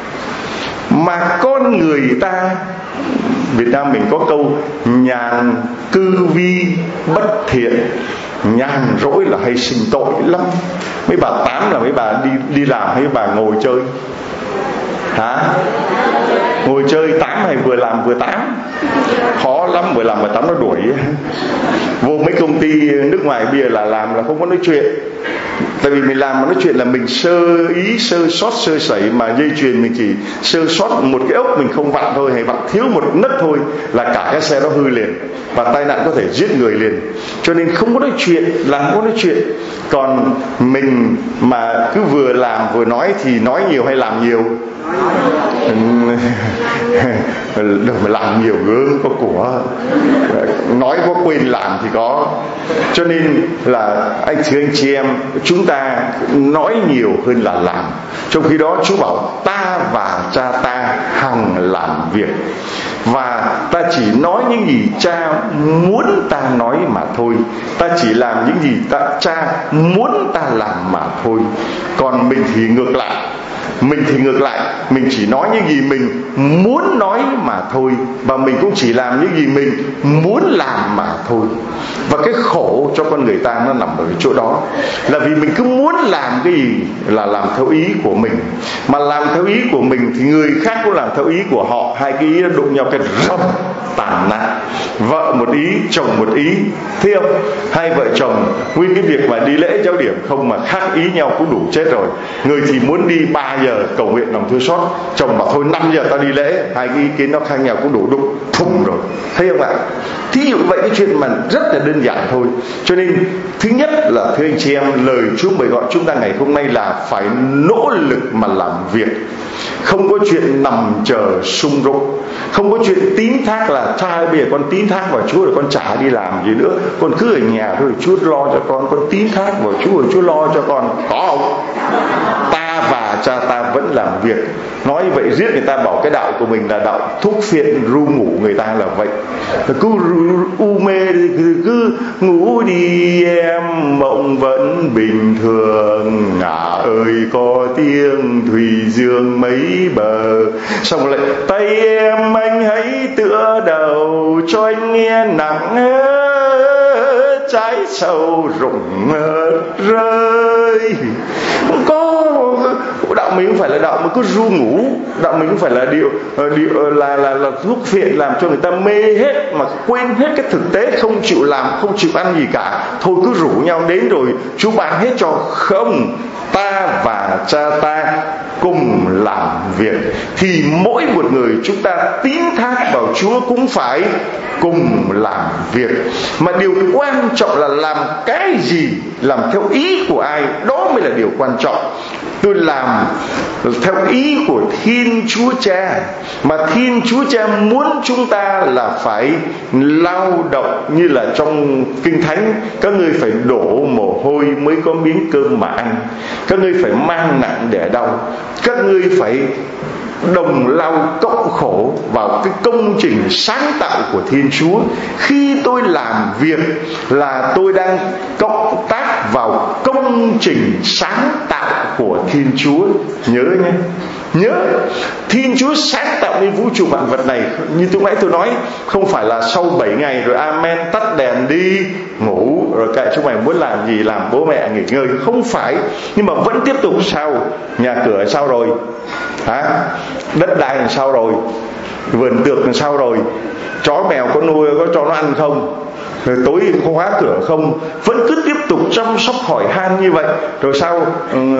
Mà con người ta, Việt Nam mình có câu nhàn cư vi bất thiện, nhàn rỗi là hay sinh tội lắm. Mấy bà tám là mấy bà đi đi làm hay bà ngồi chơi? Hả? Ngồi chơi tám hay vừa làm vừa tám? Khó lắm, vừa làm vừa tám nó đuổi. Vô mấy công ty nước ngoài bây giờ là làm là không có nói chuyện. Tại vì mình làm mà nói chuyện là mình sơ ý, sơ sót, sơ sẩy, mà dây chuyền mình chỉ sơ sót một cái ốc mình không vặn thôi, hay vặn thiếu một nấc thôi là cả cái xe đó hư liền, và tai nạn có thể giết người liền. Cho nên không có nói chuyện, làm không có nói chuyện. Còn mình mà cứ vừa làm vừa nói thì nói nhiều hay làm nhiều? Đừng mà làm nhiều gớm có của, nói có quên làm thì có. Cho nên là anh thưa anh chị em, chúng ta nói nhiều hơn là làm. Trong khi đó Chúa bảo ta và Cha ta hằng làm việc, và ta chỉ nói những gì Cha muốn ta nói mà thôi. Ta chỉ làm những gì ta Cha muốn ta làm mà thôi. Còn mình thì ngược lại, Mình thì ngược lại, mình chỉ nói những gì mình muốn nói mà thôi, và mình cũng chỉ làm những gì mình muốn làm mà thôi. Và cái khổ cho con người ta nó nằm ở cái chỗ đó, là vì mình cứ muốn làm cái gì là làm theo ý của mình. Mà làm theo ý của mình thì người khác cũng làm theo ý của họ, hai cái ý nó đụng nhau cái rầm tàn nát. Vợ một ý, chồng một ý, thấy không? Hai vợ chồng nguyên cái việc mà đi lễ giáo điểm không mà khác ý nhau cũng đủ chết rồi. Người thì muốn đi ba giờ cầu nguyện lòng thương xót, chồng bảo thôi năm giờ tao đi lễ. Hai cái ý kiến nó khác nhau cũng đủ đụng thùng rồi, thấy không ạ? Thí dụ vậy, cái chuyện mà rất là đơn giản thôi. Cho nên thứ nhất là thưa anh chị em, lời Chúa mời gọi chúng ta ngày hôm nay là phải nỗ lực mà làm việc. Không có chuyện nằm chờ sung rụng, không có chuyện tín thác là cha bây giờ con tín thác vào Chúa rồi con chả đi làm gì nữa, con cứ ở nhà thôi, Chúa lo cho con, con tín thác vào Chúa rồi Chúa lo cho con. Có không? Ta và cha ta vẫn làm việc. Nói vậy riết người ta bảo cái đạo của mình là đạo thuốc phiện ru ngủ người ta là vậy. Cứ u mê cứ, cứ ngủ đi em, mộng vẫn bình thường. Ngả ơi có tiếng thủy dương mấy bờ. Xong lại tay em anh hãy tựa đầu cho anh nghe nặng trái sầu rụng rơi. Không có, đạo mình không phải là đạo mà cứ ru ngủ, đạo mình không phải là điều, điều là, là là thuốc phiện làm cho người ta mê hết mà quên hết cái thực tế, không chịu làm, không chịu ăn gì cả, thôi cứ rủ nhau đến rồi Chúa ban hết cho. Không, ta và cha ta cùng làm việc, thì mỗi một người chúng ta tín thác vào Chúa cũng phải cùng làm việc. Mà điều quan trọng là làm cái gì, làm theo ý của ai, đó mới là điều quan trọng. Tôi làm theo ý của Thiên Chúa Cha, mà Thiên Chúa Cha muốn chúng ta là phải lao động, như là trong Kinh Thánh, các ngươi phải đổ mồ hôi mới có miếng cơm mà ăn, các ngươi phải mang nặng đẻ đau, các ngươi phải đồng lao cộng khổ vào cái công trình sáng tạo của Thiên Chúa. Khi tôi làm việc là tôi đang cộng tác vào công trình sáng tạo của Thiên Chúa. Nhớ nhé, nhớ, Thiên Chúa sáng tạo nên vũ trụ vạn vật này. Như tôi nãy tôi nói, không phải là sau bảy ngày rồi amen, tắt đèn đi ngủ rồi kệ chúng mày muốn làm gì làm, bố mẹ nghỉ ngơi. Không phải, nhưng mà vẫn tiếp tục. Sao? Nhà cửa sao rồi? Hả? Đất đai làm sao rồi? Vườn tược làm sao rồi? Chó mèo có nuôi, có cho nó ăn không? Rồi tối có khóa cửa không? Vẫn cứ tiếp tục chăm sóc hỏi han như vậy. Rồi sao? Uh,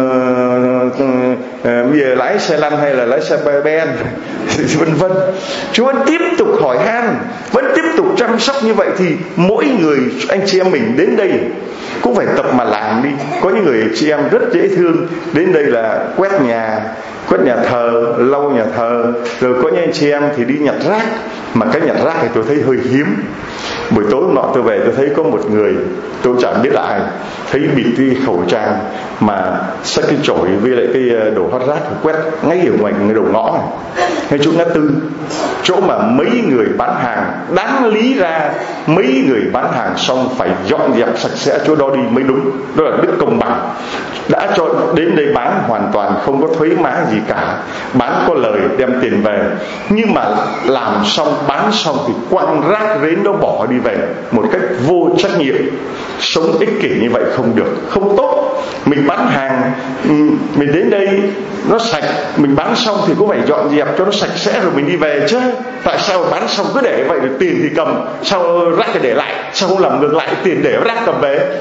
uh, uh, bây giờ lái xe lăn hay là lái xe ben vân vân. Chúa vẫn tiếp tục hỏi han, vẫn tiếp tục chăm sóc như vậy. Thì mỗi người anh chị em mình đến đây cũng phải tập mà làm đi. Có những người chị em rất dễ thương, đến đây là quét nhà, quét nhà thờ, lau nhà thờ. Rồi có những anh chị em thì đi nhặt rác, mà cái nhặt rác thì tôi thấy hơi hiếm. Buổi tối nọ tôi về tôi thấy có một người, tôi chẳng biết là ai, thấy bịt cái khẩu trang mà xách cái chổi với lại cái đồ hót rác quét ngay ở ngoài cái đầu ngõ này, ngay chỗ ngã tư, chỗ mà mấy người bán hàng đáng lý ra mấy người bán hàng xong phải dọn dẹp sạch sẽ chỗ đó đi mới đúng. Đó là đức công bằng. Đã cho đến đây bán hoàn toàn không có thuế má gì cả, bán có lời đem tiền về, nhưng mà làm xong bán xong thì quăng rác rến đó bỏ đi về một cách vô trách nhiệm. Sống ích kỷ như vậy không được, không tốt. Mình bán hàng, mình đến đây nó sạch, mình bán xong thì cũng phải dọn dẹp cho nó sạch sẽ rồi mình đi về chứ. Tại sao bán xong cứ để vậy, rồi tiền thì cầm, sao rác thì để lại, sao không làm ngược lại, tiền để rác cầm về?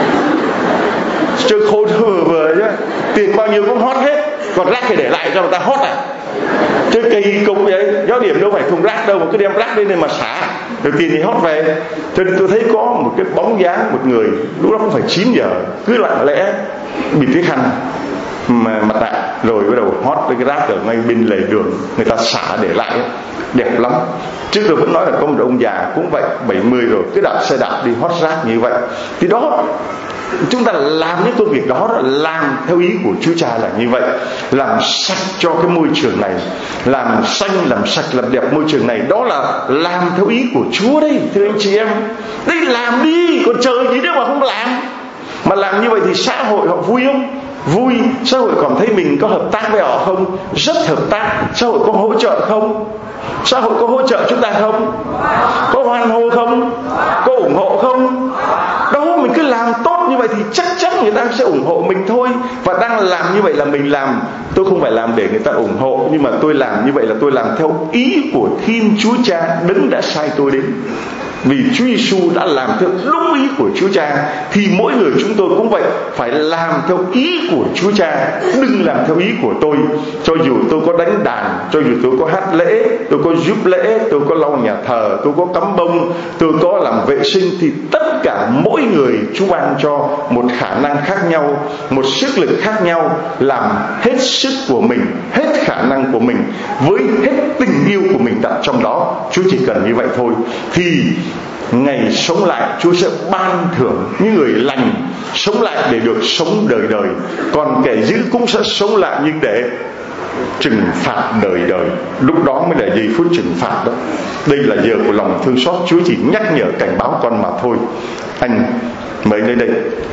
Chơi khôn vừa vừa chứ, tiền bao nhiêu cũng hót hết, còn rác thì để lại cho người ta hót à? Chơi cây công vậy, giáo điểm đâu phải thùng rác đâu mà cứ đem rác lên đây mà xả, rồi tiền thì hót về. Cho nên tôi thấy có một cái bóng dáng một người, lúc đó cũng phải chín giờ, cứ lặng lẽ bịt cái khăn mà mặt nạ, rồi bắt đầu hót cái rác ở ngay bên lề đường, người ta xả để lại, đẹp lắm. Trước tôi vẫn nói là có một ông già cũng vậy, bảy mươi rồi, cứ đạp xe đạp đi hót rác như vậy. Thì đó, chúng ta làm những công việc đó, làm theo ý của Chúa Cha là như vậy. Làm sạch cho cái môi trường này, làm xanh, làm sạch, làm đẹp môi trường này, đó là làm theo ý của Chúa đây, thưa anh chị em. Đây làm đi, còn chờ gì nữa mà không làm. Mà làm như vậy thì xã hội họ vui không? vui? Xã hội cảm thấy mình có hợp tác với họ không? Rất hợp tác. Xã hội có hỗ trợ không? Xã hội có hỗ trợ chúng ta không? Có hoan hô không? Có ủng hộ không? Đâu, mình cứ làm tốt như vậy thì chắc chắn người ta sẽ ủng hộ mình thôi. Và đang làm như vậy là mình làm, tôi không phải làm để người ta ủng hộ, nhưng mà tôi làm như vậy là tôi làm theo ý của Thiên Chúa Cha đấng đã sai tôi đến. Vì Chúa Giêsu đã làm theo đúng ý của Chúa Cha, thì mỗi người chúng tôi cũng vậy, phải làm theo ý của Chúa Cha, đừng làm theo ý của tôi. Cho dù tôi có đánh đàn, cho dù tôi có hát lễ, tôi có giúp lễ, tôi có lau nhà thờ, tôi có cắm bông, tôi có làm vệ sinh, thì tất cả mỗi người Chúa ban cho một khả năng khác nhau, một sức lực khác nhau, làm hết sức của mình, hết khả năng của mình, với hết tình yêu của mình đặt trong đó. Chúa chỉ cần như vậy thôi, thì ngày sống lại Chúa sẽ ban thưởng những người lành sống lại để được sống đời đời. Còn kẻ dữ cũng sẽ sống lại, nhưng để trừng phạt đời đời. Lúc đó mới là giây phút trừng phạt đó. Đây là giờ của lòng thương xót. Chúa chỉ nhắc nhở cảnh báo con mà thôi. Anh mời lên đây.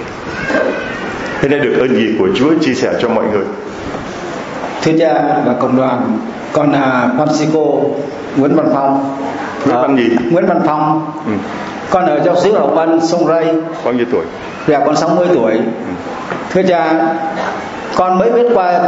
Thế nên được ơn gì của Chúa chia sẻ cho mọi người. Thưa cha và cộng đoàn, con là Francisco Nguyễn Văn Phong. Nguyễn Văn gì? Nguyễn Văn Phong. Ừ. Con ở giáo xứ Hồng Vân, Sông Ray. Bao nhiêu tuổi? Dạ con sáu mươi tuổi. Ừ. Thưa cha, con mới biết qua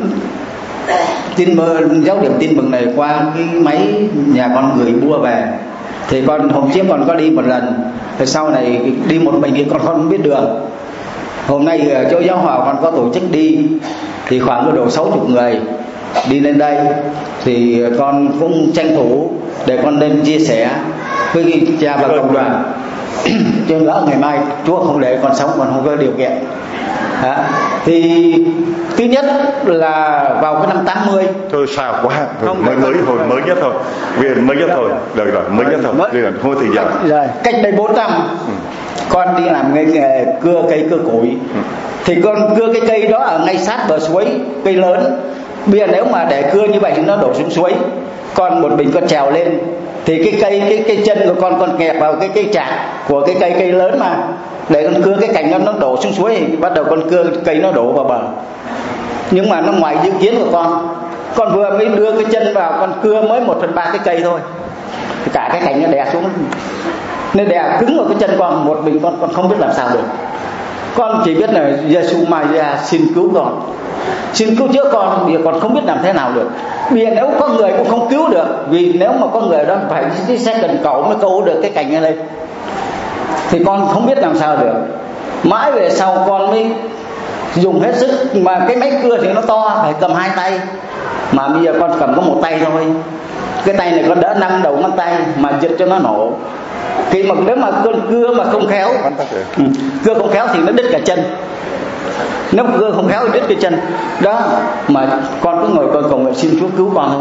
tin mừng, giáo điểm tin mừng này qua cái máy nhà con gửi mua về. Thì con hôm trước con có đi một lần, rồi sau này đi một mình thì con không biết đường. Hôm nay ở chỗ giáo hòa con có tổ chức đi, thì khoảng độ sáu mươi người đi lên đây, thì con cũng tranh thủ để con lên chia sẻ với cha và cộng đoàn. Chứ lỡ ngày mai Chúa không để con sống, còn không có điều kiện. À, thì thứ nhất là vào cái năm tám mươi. Thôi sao quá, không, mới mới hồi mới nhất thôi, vì mới nhất thôi, được rồi, mới nhất thôi, bây giờ không có thời gian. Rồi, cách đây bốn năm, ừ. con đi làm nghề, nghề cưa cây cưa củi, ừ. thì con cưa cái cây đó ở ngay sát bờ suối, cây lớn. Bây giờ nếu mà để cưa như vậy thì nó đổ xuống suối, con một mình con trèo lên, thì cái cây cái cái chân của con con kẹp vào cái cây chạc của cái cây cây lớn mà, để con cưa cái cành nó nó đổ xuống suối thì bắt đầu con cưa cây nó đổ vào bờ. Nhưng mà nó ngoài dự kiến của con, con vừa mới đưa cái chân vào, con cưa mới một phần ba cái cây thôi, cả cái cành nó đè xuống, nên đè cứng vào cái chân con. Một mình con con không biết làm sao được. Con chỉ biết là Giêsu Maria xin cứu con, xin cứu chữa con. Bây giờ con không biết làm thế nào được. Bây giờ nếu có người cũng không cứu được, vì nếu mà có người đó phải đi xe cần cẩu mới câu được cái cành này lên, thì con không biết làm sao được. Mãi về sau con mới dùng hết sức, mà cái máy cưa thì nó to, phải cầm hai tay, mà bây giờ con cầm có một tay thôi. Cái tay này con đỡ năm đầu ngón tay mà giật cho nó nổ. Khi mà nếu mà con cưa mà không khéo, ừ, cưa không khéo thì nó đứt cả chân. Nếu mà cưa không khéo thì đứt cái chân đó. Mà con cứ ngồi con cầu nguyện xin Chúa cứu con thôi.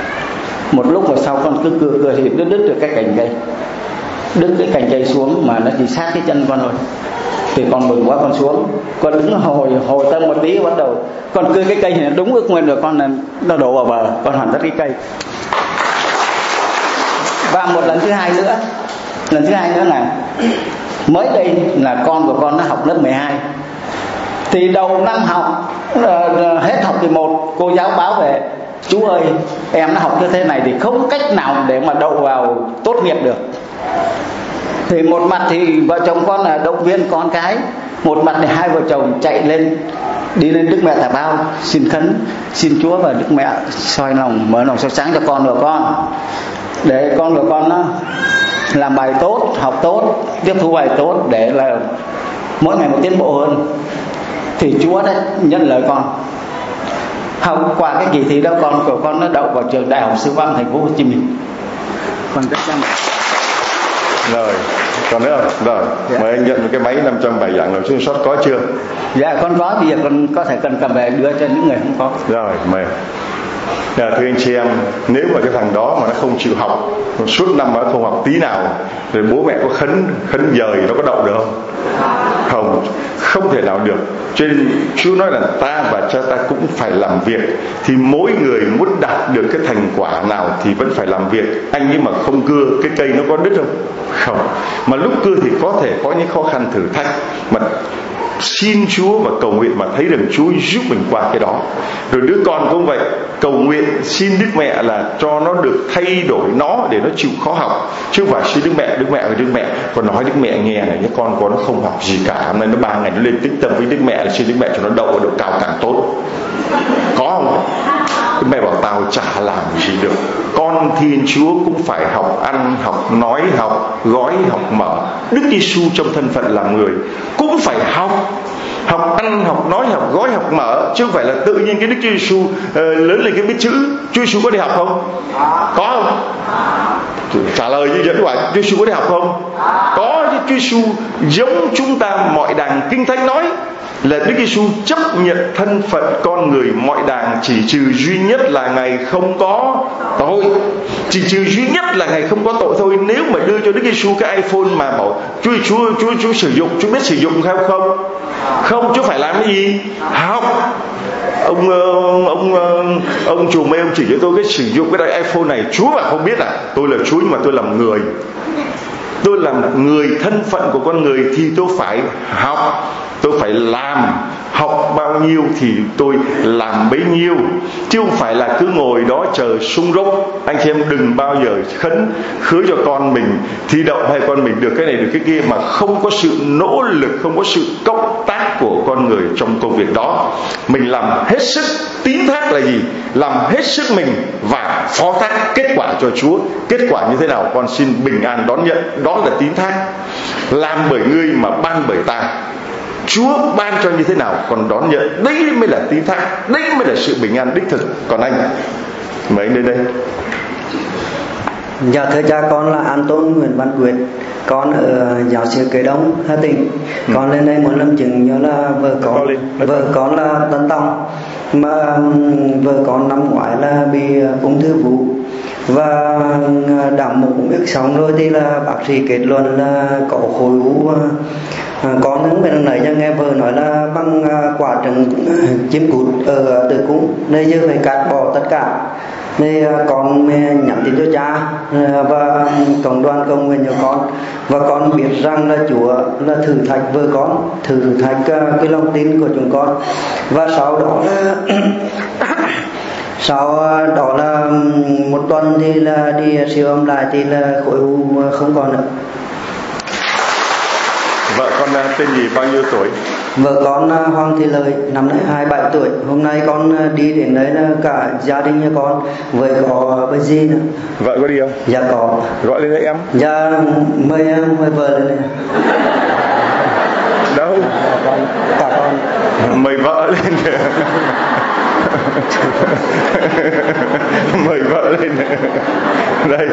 Một lúc rồi sau con cứ cưa cưa thì đứt đứt được cái cành cây, đứt cái cành cây xuống mà nó chỉ sát cái chân con thôi. Thì con mừng quá, con xuống, con đứng hồi hồi tâm một tí, bắt đầu con cưa cái cây thì đúng ước nguyên rồi, con là nó đổ vào bờ, con hoàn tất cái cây. Và một lần thứ hai nữa, lần thứ hai nữa là mới đây là con của con nó học lớp mười hai. Thì đầu năm học, hết học kỳ một, cô giáo báo về: chú ơi, em nó học như thế này thì không cách nào để mà đậu vào tốt nghiệp được. Thì một mặt thì vợ chồng con là động viên con cái, một mặt thì hai vợ chồng chạy lên, đi lên Đức Mẹ Tà Bao xin khấn, xin Chúa và Đức Mẹ soi lòng, mở lòng soi sáng cho con của con, để con của con nó làm bài tốt, học tốt, tiếp thu bài tốt, để là mỗi ngày một tiến bộ hơn. Thì Chúa đã nhận lời con. Học qua cái kỳ thi đó, con của con nó đậu vào trường Đại học Sư phạm Thành phố Hồ Chí Minh. Con rất chăm. Rồi, còn nữa không? Rồi, dạ. Mời anh nhận một cái máy năm trăm bài giảng lòng thương xót có chưa? Dạ con có, bây giờ con có thể cần cầm về đưa cho những người không có. Rồi, mời. Dạ, thưa anh chị em, nếu mà cái thằng đó mà nó không chịu học, suốt năm nó không học tí nào, rồi bố mẹ có khấn khấn dời nó có đậu được không? Không, không thể nào được. Cho nên Chúa nói là ta và cha ta cũng phải làm việc. Thì mỗi người muốn đạt được cái thành quả nào thì vẫn phải làm việc. Anh nhưng mà không cưa, cái cây nó có đứt không? Không. Mà lúc cưa thì có thể có những khó khăn thử thách, mà xin Chúa và cầu nguyện mà thấy rằng Chúa giúp mình qua cái đó. Rồi đứa con cũng vậy, cầu nguyện xin Đức Mẹ là cho nó được thay đổi nó để nó chịu khó học, chứ không phải xin Đức Mẹ, Đức Mẹ ơi Đức Mẹ, con nói Đức Mẹ nghe này, những con của nó không học gì cả, hôm nay nó ba ngày nó lên tĩnh tâm với Đức Mẹ là xin Đức Mẹ cho nó đậu ở độ cao càng tốt. Có không? Đức Mẹ bảo tao chả làm gì được. Con Thiên Chúa cũng phải học ăn, học nói, học gói, học mở. Đức Giêsu trong thân phận làm người cũng phải học, học ăn, học nói, học gói, học mở, chứ không phải là tự nhiên cái Đức Chúa Giêsu uh, lớn lên cái biết chữ. Chúa Giêsu có đi học không? Có không? Trả lời như dẫn quả, Chúa Giêsu có đi học không? Có chứ. Chúa Giêsu giống chúng ta mọi đàng Kinh Thánh nói là Đức Giêsu chấp nhận thân phận con người mọi đàng, chỉ trừ duy nhất là Ngài không có tội, chỉ trừ duy nhất là Ngài không có tội thôi. Nếu mà đưa cho Đức Giêsu cái iPhone mà bảo Chúa Chúa Chúa Chúa sử dụng, Chúa biết sử dụng không? Không, không. Chúa phải làm cái gì? Học. Ông ông ông ông chủ mê ông chỉ cho tôi cái sử dụng cái iPhone này, Chúa mà không biết à? Tôi là Chúa nhưng mà tôi làm người. Tôi làm người, thân phận của con người thì tôi phải học, tôi phải làm. Học bao nhiêu thì tôi làm bấy nhiêu, chứ không phải là cứ ngồi đó chờ sung rốc. Anh chị em đừng bao giờ khấn khứa cho con mình thi đậu hay con mình được cái này được cái kia mà không có sự nỗ lực, không có sự cộng tác của con người trong công việc đó. Mình làm hết sức, tín thác là gì? Làm hết sức mình và phó thác kết quả cho Chúa. Kết quả như thế nào? Con xin bình an đón nhận, đó là tín thác. Làm bởi ngươi mà ban bởi ta. Chúa ban cho như thế nào còn đón nhận, đấy mới là tín thác, đấy mới là sự bình an đích thực. Còn anh, mời anh đến đây. Dạ thưa cha, con là An Tôn Nguyễn Văn Quyết, con ở giáo xứ Kế Đông, Hà Tĩnh. ừ. Con lên đây muốn làm chứng nhớ là vợ con vợ con là Tân Tòng, mà vợ con năm ngoái là bị ung thư vú và đảo mổ cũng biết xong rồi thì là bác sĩ kết luận là có khối u. À, con cũng bên này cho nghe vợ nói là bằng quả trứng chim cút ở tử cung, nên giờ phải cắt bỏ tất cả. Nên con nhắn tin cho cha và cộng đoàn cầu nguyện cho con, và con biết rằng là Chúa là thử thách vợ con, thử thách cái lòng tin của chúng con. Và sau đó là sau đó là một tuần thì là đi siêu âm lại thì là khối u không còn nữa. Vợ con tên gì, bao nhiêu tuổi? Vợ con Hoàng Thị Lợi, năm nay hai mươi bảy tuổi. Hôm nay con đi đến đấy là cả gia đình nhà con với có cái gì nữa. Vợ có đi không? Dạ có. Gọi lên đây em. Dạ mời em, mời vợ lên đây. Đâu? Cả con. Mời vợ lên. Mời vợ lên. Đây.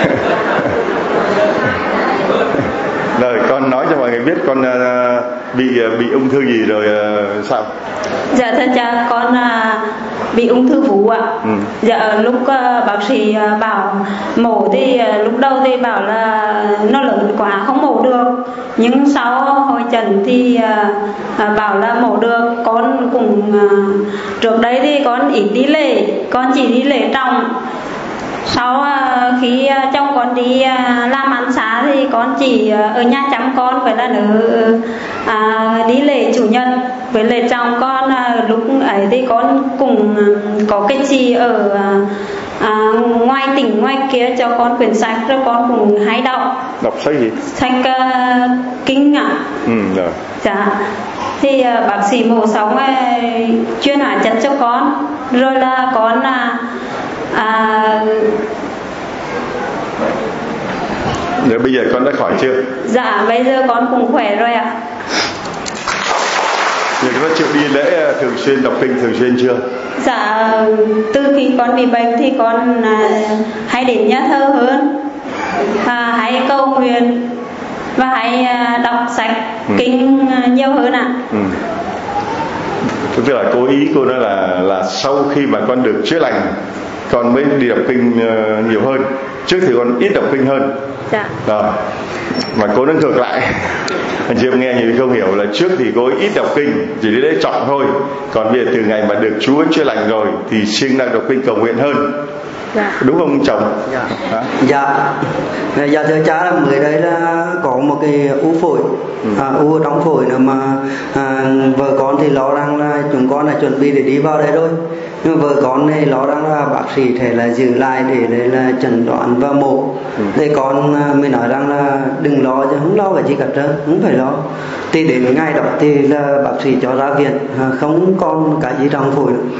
Rồi con nói cho mọi người biết con uh, bị uh, bị ung thư gì rồi uh, sao? Dạ thưa cha, con uh, bị ung thư vú ạ. ừ. Dạ lúc uh, bác sĩ uh, bảo mổ thì uh, lúc đầu thì bảo là nó lớn quá không mổ được, nhưng sau hội chẩn thì uh, uh, bảo là mổ được. Con cũng uh, trước đấy thì con ít đi lễ, con chỉ đi lễ trọng. Sau khi chồng con đi làm ăn xa thì con chỉ ở nhà chăm con, với là nữ à, đi lễ chủ nhật với lễ chồng con. Lúc ấy thì con cũng có cái gì ở à, ngoài tỉnh ngoài kia cho con quyển sách, rồi con cũng hay đọc. Đọc sách gì? Sách uh, kinh ạ. Ừ, rồi. Dạ. Thì uh, bác sĩ mổ xong uh, chuyên hóa chất cho con, rồi là con uh, À... Rồi bây giờ con đã khỏi chưa? Dạ bây giờ con cũng khỏe rồi ạ. Giờ con chịu đi lễ thường xuyên, đọc kinh thường xuyên chưa? Dạ từ khi con bị bệnh thì con à, hay đến nhà thơ hơn, à, hay cầu nguyện và hay à, đọc sách ừ. kinh à, nhiều hơn ạ. ừ. Tức là cố ý cô nói là là sau khi mà con được chữa lành con mới đi đọc kinh uh, nhiều hơn. Trước thì con ít đọc kinh hơn. Dạ. Rồi. Mà cô nói ngược lại. Anh chị em nghe nhiều không hiểu là trước thì cô ít đọc kinh, chỉ đi lễ chọn thôi. Còn bây giờ từ ngày mà được Chúa chữa lành rồi thì siêng năng đọc kinh cầu nguyện hơn. Dạ. Đúng không ông chồng? Dạ. Hả? Dạ. Dạ thưa cha, là mới đây là có một cái u phổi, ừ. à, u trong phổi nữa mà à, vợ con thì lo rằng là chúng con là chuẩn bị để đi vào đây rồi. Nhưng vợ con này lo rằng là bác sĩ thể là giữ lại để đây là chẩn đoán và mổ. Ừ. Thì con mới nói rằng là đừng lo, chứ không lo cái gì cả trơn, không phải lo. Thì đến ngày đó thì là bác sĩ cho ra viện, không còn cái gì trong phổi nữa.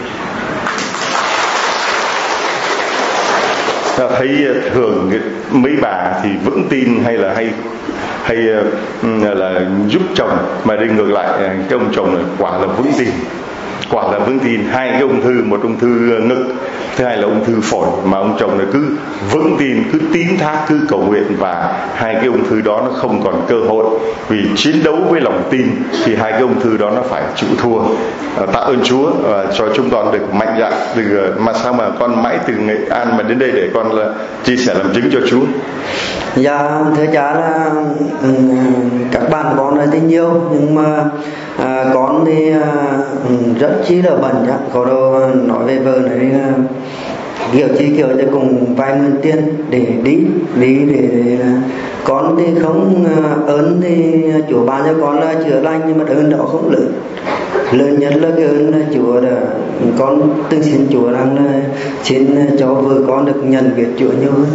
Thấy thường mấy bà thì vững tin hay là hay hay là giúp chồng, mà đi ngược lại cái ông chồng này quả là vững tin, quả là vững tin. Hai cái ung thư, một ung thư ngực, thứ hai là ung thư phổi, mà ông chồng này cứ vững tin, cứ tín thác, cứ cầu nguyện, và hai cái ung thư đó nó không còn cơ hội. Vì chiến đấu với lòng tin thì hai cái ung thư đó nó phải chịu thua. À, tạ ơn Chúa và cho chúng con được mạnh dạn. Từ mà sao mà con mãi từ Nghệ An mà đến đây để con là chia sẻ làm chứng cho Chúa. Dạ thưa cha, là um, các bạn con nói thì nhiều, nhưng mà à, con thì à, rất chi là bận chắc có đâu nói về vợ này là kiểu chi kiểu cho cùng vài nghìn tiền để đi đi để, để là con thì không ơn thì Chúa ban cho con là chữa lành, nhưng mà ơn đó không lớn. Lớn nhất là cái ơn là Chúa đã con từng xin Chúa rằng là xin cho vợ con được nhận biết Chúa nhiều hơn.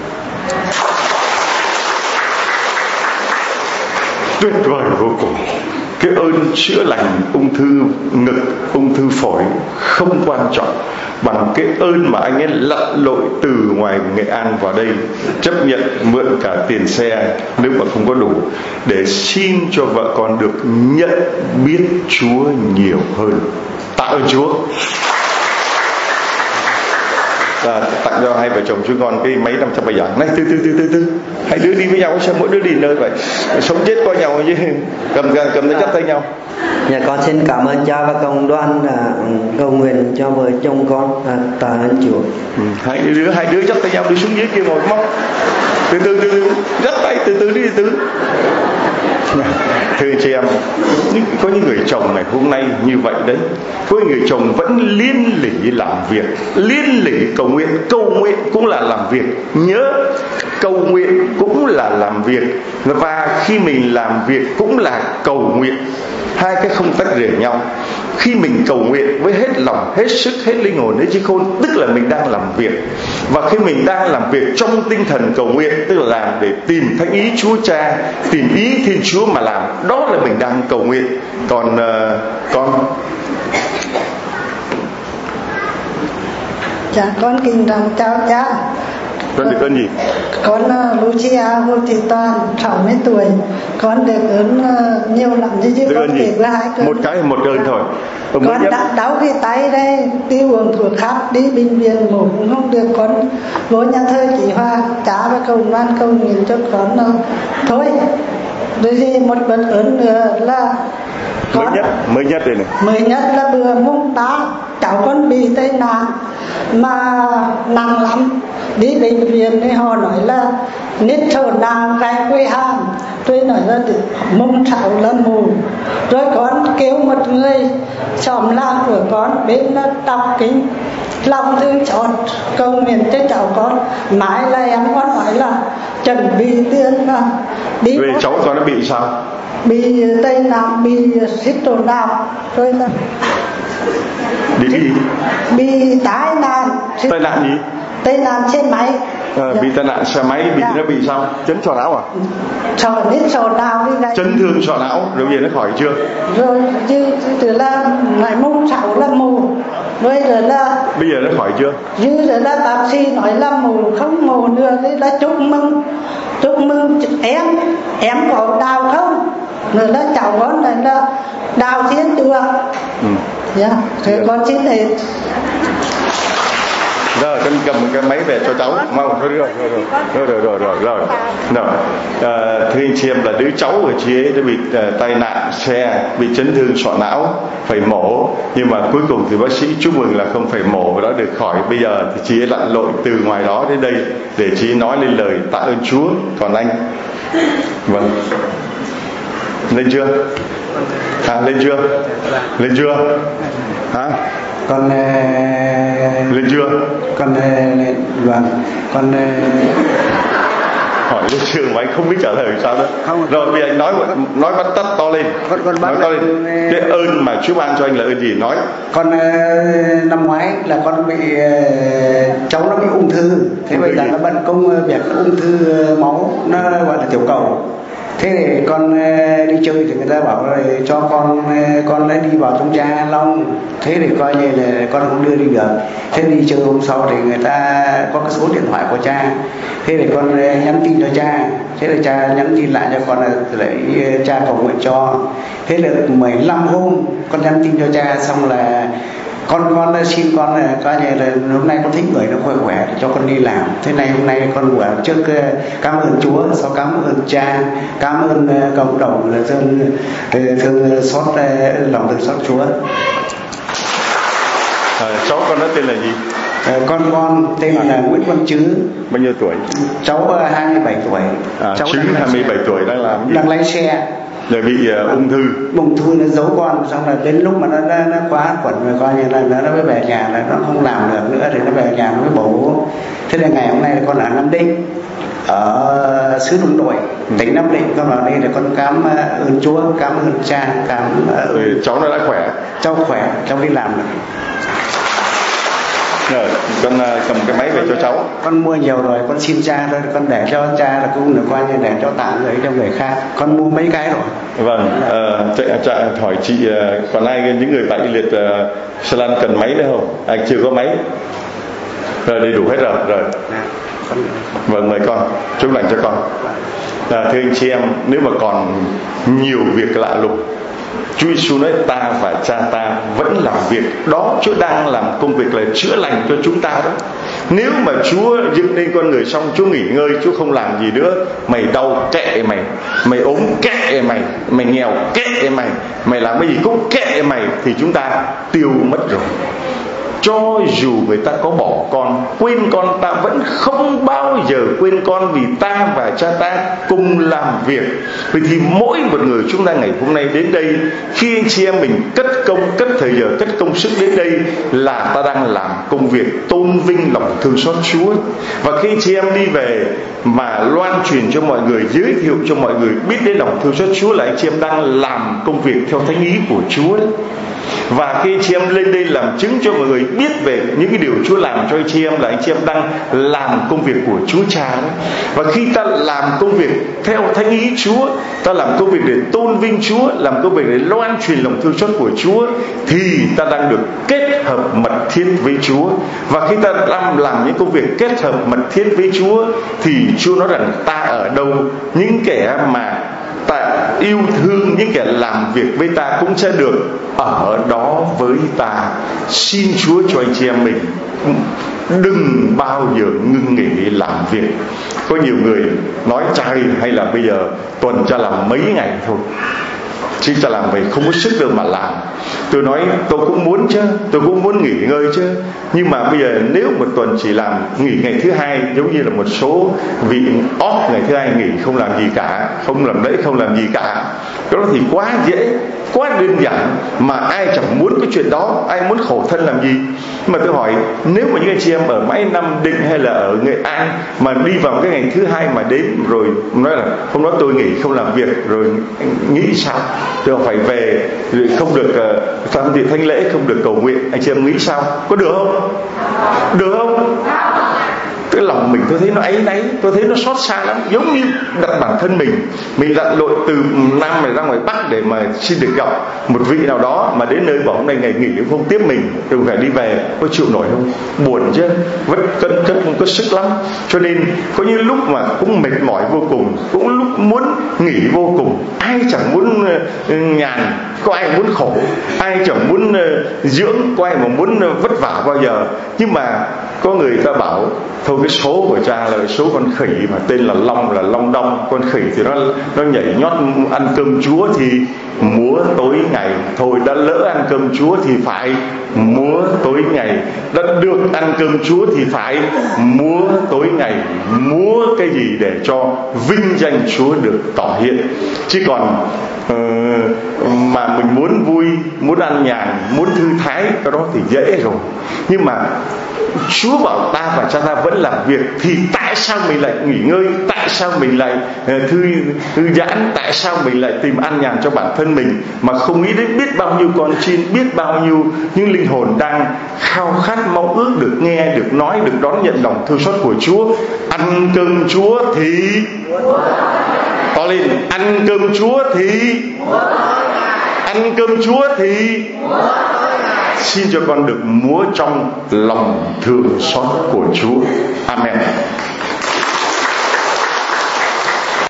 Tuyệt vời vô cùng. Cái ơn chữa lành ung thư ngực, ung thư phổi không quan trọng bằng cái ơn mà anh ấy lặn lội từ ngoài Nghệ An vào đây, chấp nhận mượn cả tiền xe nếu mà không có đủ, để xin cho vợ con được nhận biết Chúa nhiều hơn. Tạ ơn Chúa. À, tặng cho hai vợ chồng chúng con cái máy năm trăm bài giảng này. Từ từ từ từ từ hai đứa đi với nhau, sao mỗi đứa đi nơi vậy, sống chết qua nhau chứ, cầm cầm tay dắt tay nhau. Dạ con xin cảm ơn cha và cộng đoàn đã cầu nguyện cho vợ chồng con. À, tạ ơn Chúa. Ừ, hai đứa hai đứa dắt tay nhau đi xuống dưới kia ngồi mong. Từ từ từ từ dắt tay từ từ đi từ từ. Thưa chị em, có những người chồng này hôm nay như vậy đấy, có những người chồng vẫn liên lỉ làm việc, liên lỉ cầu nguyện. Cầu nguyện cũng là làm việc, nhớ cầu nguyện cũng là làm việc, và khi mình làm việc cũng là cầu nguyện. Hai cái không tách rời nhau. Khi mình cầu nguyện với hết lòng, hết sức, hết linh hồn, hết trí khôn, tức là mình đang làm việc. Và khi mình đang làm việc trong tinh thần cầu nguyện, tức là làm để tìm thánh ý Chúa Cha, tìm ý Thiên Chúa mà làm, đó là mình đang cầu nguyện. Còn uh, con Dạ con kính rằng chào cha. Con được ơn gì? Con uh, Lucia Hồ Thị Toàn, sáu mươi tuổi. Con được ơn uh, nhiều lắm chứ chứ con kể với hai cơn. Một cái một ơn thôi. Con đã đau cái tay đây, đi uống thuốc khác, đi bệnh viện mổ cũng không được. Con vô nhà thơ chị Hoa, cha và cầu ngoan cầu nguyện cho con uh, thôi. Rồi thì một bất ơn nữa là mới nhất mới nhất đây này. Mới nhất là bữa mùng tám cháu con bị tai nạn mà nặng lắm, đi bệnh viện thì họ nói là nít sổ nào gai quê hàn, tôi nói là mùng sáu là mù. Rồi con kêu một người xóm làng của con bên là đọc kinh lòng thương xót cầu nguyện cho cháu con. Mãi là em con nói là chuẩn bị tiền là đi. Về cháu con nó bị sao? Bị tai nạn, bị xích tổ nào rồi là bị cái gì? Bị tai nạn. Tai nạn gì? Tai nạn xe máy. À, dạ. Bị tai nạn xe máy, bị dạ. Nó bị sao? Chấn sọ não à? Sọ đến sọ não đi này. Chấn thương sọ não, rồi bây giờ nó khỏi chưa? Rồi chứ từ là ngày mùng sáu là mù. Rồi rồi là bây giờ nó khỏi chưa? Như rồi là bác sĩ nói là mù không mù nữa, đấy là chúc mừng. Chúc mừng em, em có đào không? Rồi là cháu con này là đào thiên được. Ừ. Dạ, thế yeah. Con xin hết. Rồi con cầm cái máy về cho cháu. Mau rồi rồi rồi rồi rồi rồi rồi rồi. Rồi. À, thưa anh chị em, là đứa cháu của chị ấy đã bị uh, tai nạn xe, bị chấn thương sọ não, phải mổ, nhưng mà cuối cùng thì bác sĩ chúc mừng là không phải mổ và đã được khỏi. Bây giờ thì chị ấy lặn lội từ ngoài đó đến đây để chị nói lên lời tạ ơn Chúa. Còn anh? Vâng. Lên chưa? À, lên chưa? Lên chưa? Hả? Con lên chưa? Con lên, vâng. Con hỏi lên chưa mà anh không biết trả lời sao đó. Không. Rồi bây giờ anh nói nói bắt tắt to lên. Con con nói to lên. Cái ơn mà Chúa ban cho anh là ơn gì? Nói. Con năm ngoái là con bị cháu nó bị ung thư. Thế bây giờ nó bận công việc ung thư máu, nó gọi là tiểu cầu. Thế thì con đi chơi thì người ta bảo là cho con con lấy đi vào trong cha Long. Thế thì coi như là con không đưa đi được. Thế đi chơi hôm sau thì người ta có cái số điện thoại của cha. Thế thì con nhắn tin cho cha. Thế thì cha nhắn tin lại cho con là lấy cha cầu nguyện cho. Thế là mười lăm hôm con nhắn tin cho cha xong là con con xin con coi như là hôm nay con thích người nó khỏe khỏe cho con đi làm. Thế này hôm nay con buổi trước cảm ơn Chúa, sau cảm ơn cha, cảm ơn cộng đồng là thương thương xót lòng thương xót Chúa. À, cháu con nó tên là gì? À, con con tên là Nguyễn Văn Trứ. Bao nhiêu tuổi? Cháu hai mươi bảy tuổi. À, cháu Trứ hai mươi bảy tuổi đang làm gì? Đang lái xe. Rồi bị uh, ung thư. Ung thư nó giấu con, xong là đến lúc mà nó nó, nó quá quẩn rồi coi như là nó, nó mới về nhà là nó không làm được nữa thì nó về nhà nó mới bỏ bố. Thế là ngày hôm nay là con ở Nam Định, ở xứ Đồng Đội, tỉnh Nam Định, con vào đây để con cảm ơn Chúa, cảm ơn cha, cảm ơn. Rồi cháu nó đã khỏe. Cháu khỏe, cháu đi làm được. Rồi, con cầm cái máy về cho cháu. Con mua nhiều rồi, con xin cha thôi, con để cho cha là cũng được coi như để cho tạm gửi cho người khác. Con mua mấy cái rồi. Vâng, uh, cha hỏi chị uh, còn ai những người bệnh liệt uh, Salan cần máy nữa không? Anh chưa có máy. Rồi đầy đủ hết rồi. Rồi. Vâng, mời con, chúc lành cho con. À, thưa anh chị em, nếu mà còn nhiều việc lạ lùng, Chúa Giêsu nói ta và cha ta vẫn làm việc đó. Chúa đang làm công việc là chữa lành cho chúng ta đó. Nếu mà Chúa dựng nên con người xong Chúa nghỉ ngơi, Chúa không làm gì nữa, mày đau kệ mày, mày ốm kệ mày, mày nghèo kệ mày, mày làm cái gì cũng kệ mày, thì chúng ta tiêu mất rồi. Cho dù người ta có bỏ con, quên con, ta vẫn không bao giờ quên con, vì ta và cha ta cùng làm việc. Vậy thì mỗi một người chúng ta ngày hôm nay đến đây, khi anh chị em mình cất công, cất thời giờ, cất công sức đến đây, là ta đang làm công việc tôn vinh lòng thương xót Chúa. Và khi anh chị em đi về mà loan truyền cho mọi người, giới thiệu cho mọi người biết đến lòng thương xót Chúa, là anh chị em đang làm công việc theo thánh ý của Chúa đấy. Và khi anh chị em lên đây làm chứng cho mọi người biết về những cái điều Chúa làm cho anh chị em, là anh chị em đang làm công việc của Chúa Cha đấy. Và khi ta làm công việc theo thánh ý Chúa, ta làm công việc để tôn vinh Chúa, làm công việc để loan truyền lòng thương xót của Chúa, thì ta đang được kết hợp mật thiết với Chúa. Và khi ta đang làm những công việc kết hợp mật thiết với Chúa, thì Chúa nói rằng ta ở đâu, những kẻ mà ta yêu thương, những kẻ làm việc với ta cũng sẽ được ở đó với ta. Xin Chúa cho anh chị em mình đừng bao giờ ngưng nghỉ làm việc. Có nhiều người nói trai hay là bây giờ tuần cho làm mấy ngày thôi, chứ cha làm vậy không có sức đâu mà làm. Tôi nói tôi cũng muốn chứ, tôi cũng muốn nghỉ ngơi chứ, nhưng mà bây giờ nếu một tuần chỉ làm nghỉ ngày thứ hai, giống như là một số vị off ngày thứ hai nghỉ, không làm gì cả, không làm lễ, không làm gì cả, đó thì quá dễ, quá đơn giản, mà ai chẳng muốn cái chuyện đó, ai muốn khổ thân làm gì. Mà tôi hỏi, nếu mà những anh chị em ở mãi Nam Định hay là ở Nghệ An mà đi vào cái ngày thứ hai mà đến rồi nói là hôm đó tôi nghỉ không làm việc, rồi nghĩ sao? Tôi phải về rồi không được uh, tham dự thánh lễ, không được cầu nguyện, anh chị em nghĩ sao? Có được không? Được không? Cái lòng mình tôi thấy nó áy náy, tôi thấy nó xót xa lắm. Giống như đặt bản thân mình, mình lặn lội từ Nam này ra ngoài Bắc để mà xin được gặp một vị nào đó, mà đến nơi bảo hôm nay ngày nghỉ không tiếp mình, tôi phải đi về, có chịu nổi không? Buồn chứ, vất cân cân không có sức lắm. Cho nên có những lúc mà cũng mệt mỏi vô cùng, cũng lúc muốn nghỉ vô cùng. Ai chẳng muốn uh, nhàn, có ai muốn khổ, ai chẳng muốn uh, dưỡng, có ai mà muốn uh, vất vả bao giờ. Nhưng mà có người ta bảo thôi cái số của cha là số con khỉ mà tên là Long, là Long Đong. Con khỉ thì nó nó nhảy nhót ăn cơm Chúa thì múa tối ngày, thôi đã lỡ ăn cơm Chúa thì phải múa tối ngày. Đã được ăn cơm Chúa thì phải múa tối ngày. Múa cái gì để cho vinh danh Chúa được tỏ hiện. Chứ còn uh, mà mình muốn vui, muốn ăn nhàn, muốn thư thái, cái đó thì dễ rồi. Nhưng mà Chúa bảo ta và cha ta vẫn làm việc, thì tại sao mình lại nghỉ ngơi? Tại sao mình lại thư, thư giãn? Tại sao mình lại tìm ăn nhàn cho bản thân mình, mà không nghĩ đến biết bao nhiêu con chiên, biết bao nhiêu những linh hồn đang khao khát mong ước được nghe, được nói, được đón nhận lòng thương xót của Chúa. Ăn cơm Chúa thì to lên, ăn cơm Chúa thì ăn cơm Chúa thì xin cho con được múa trong lòng thương xót của Chúa. Amen.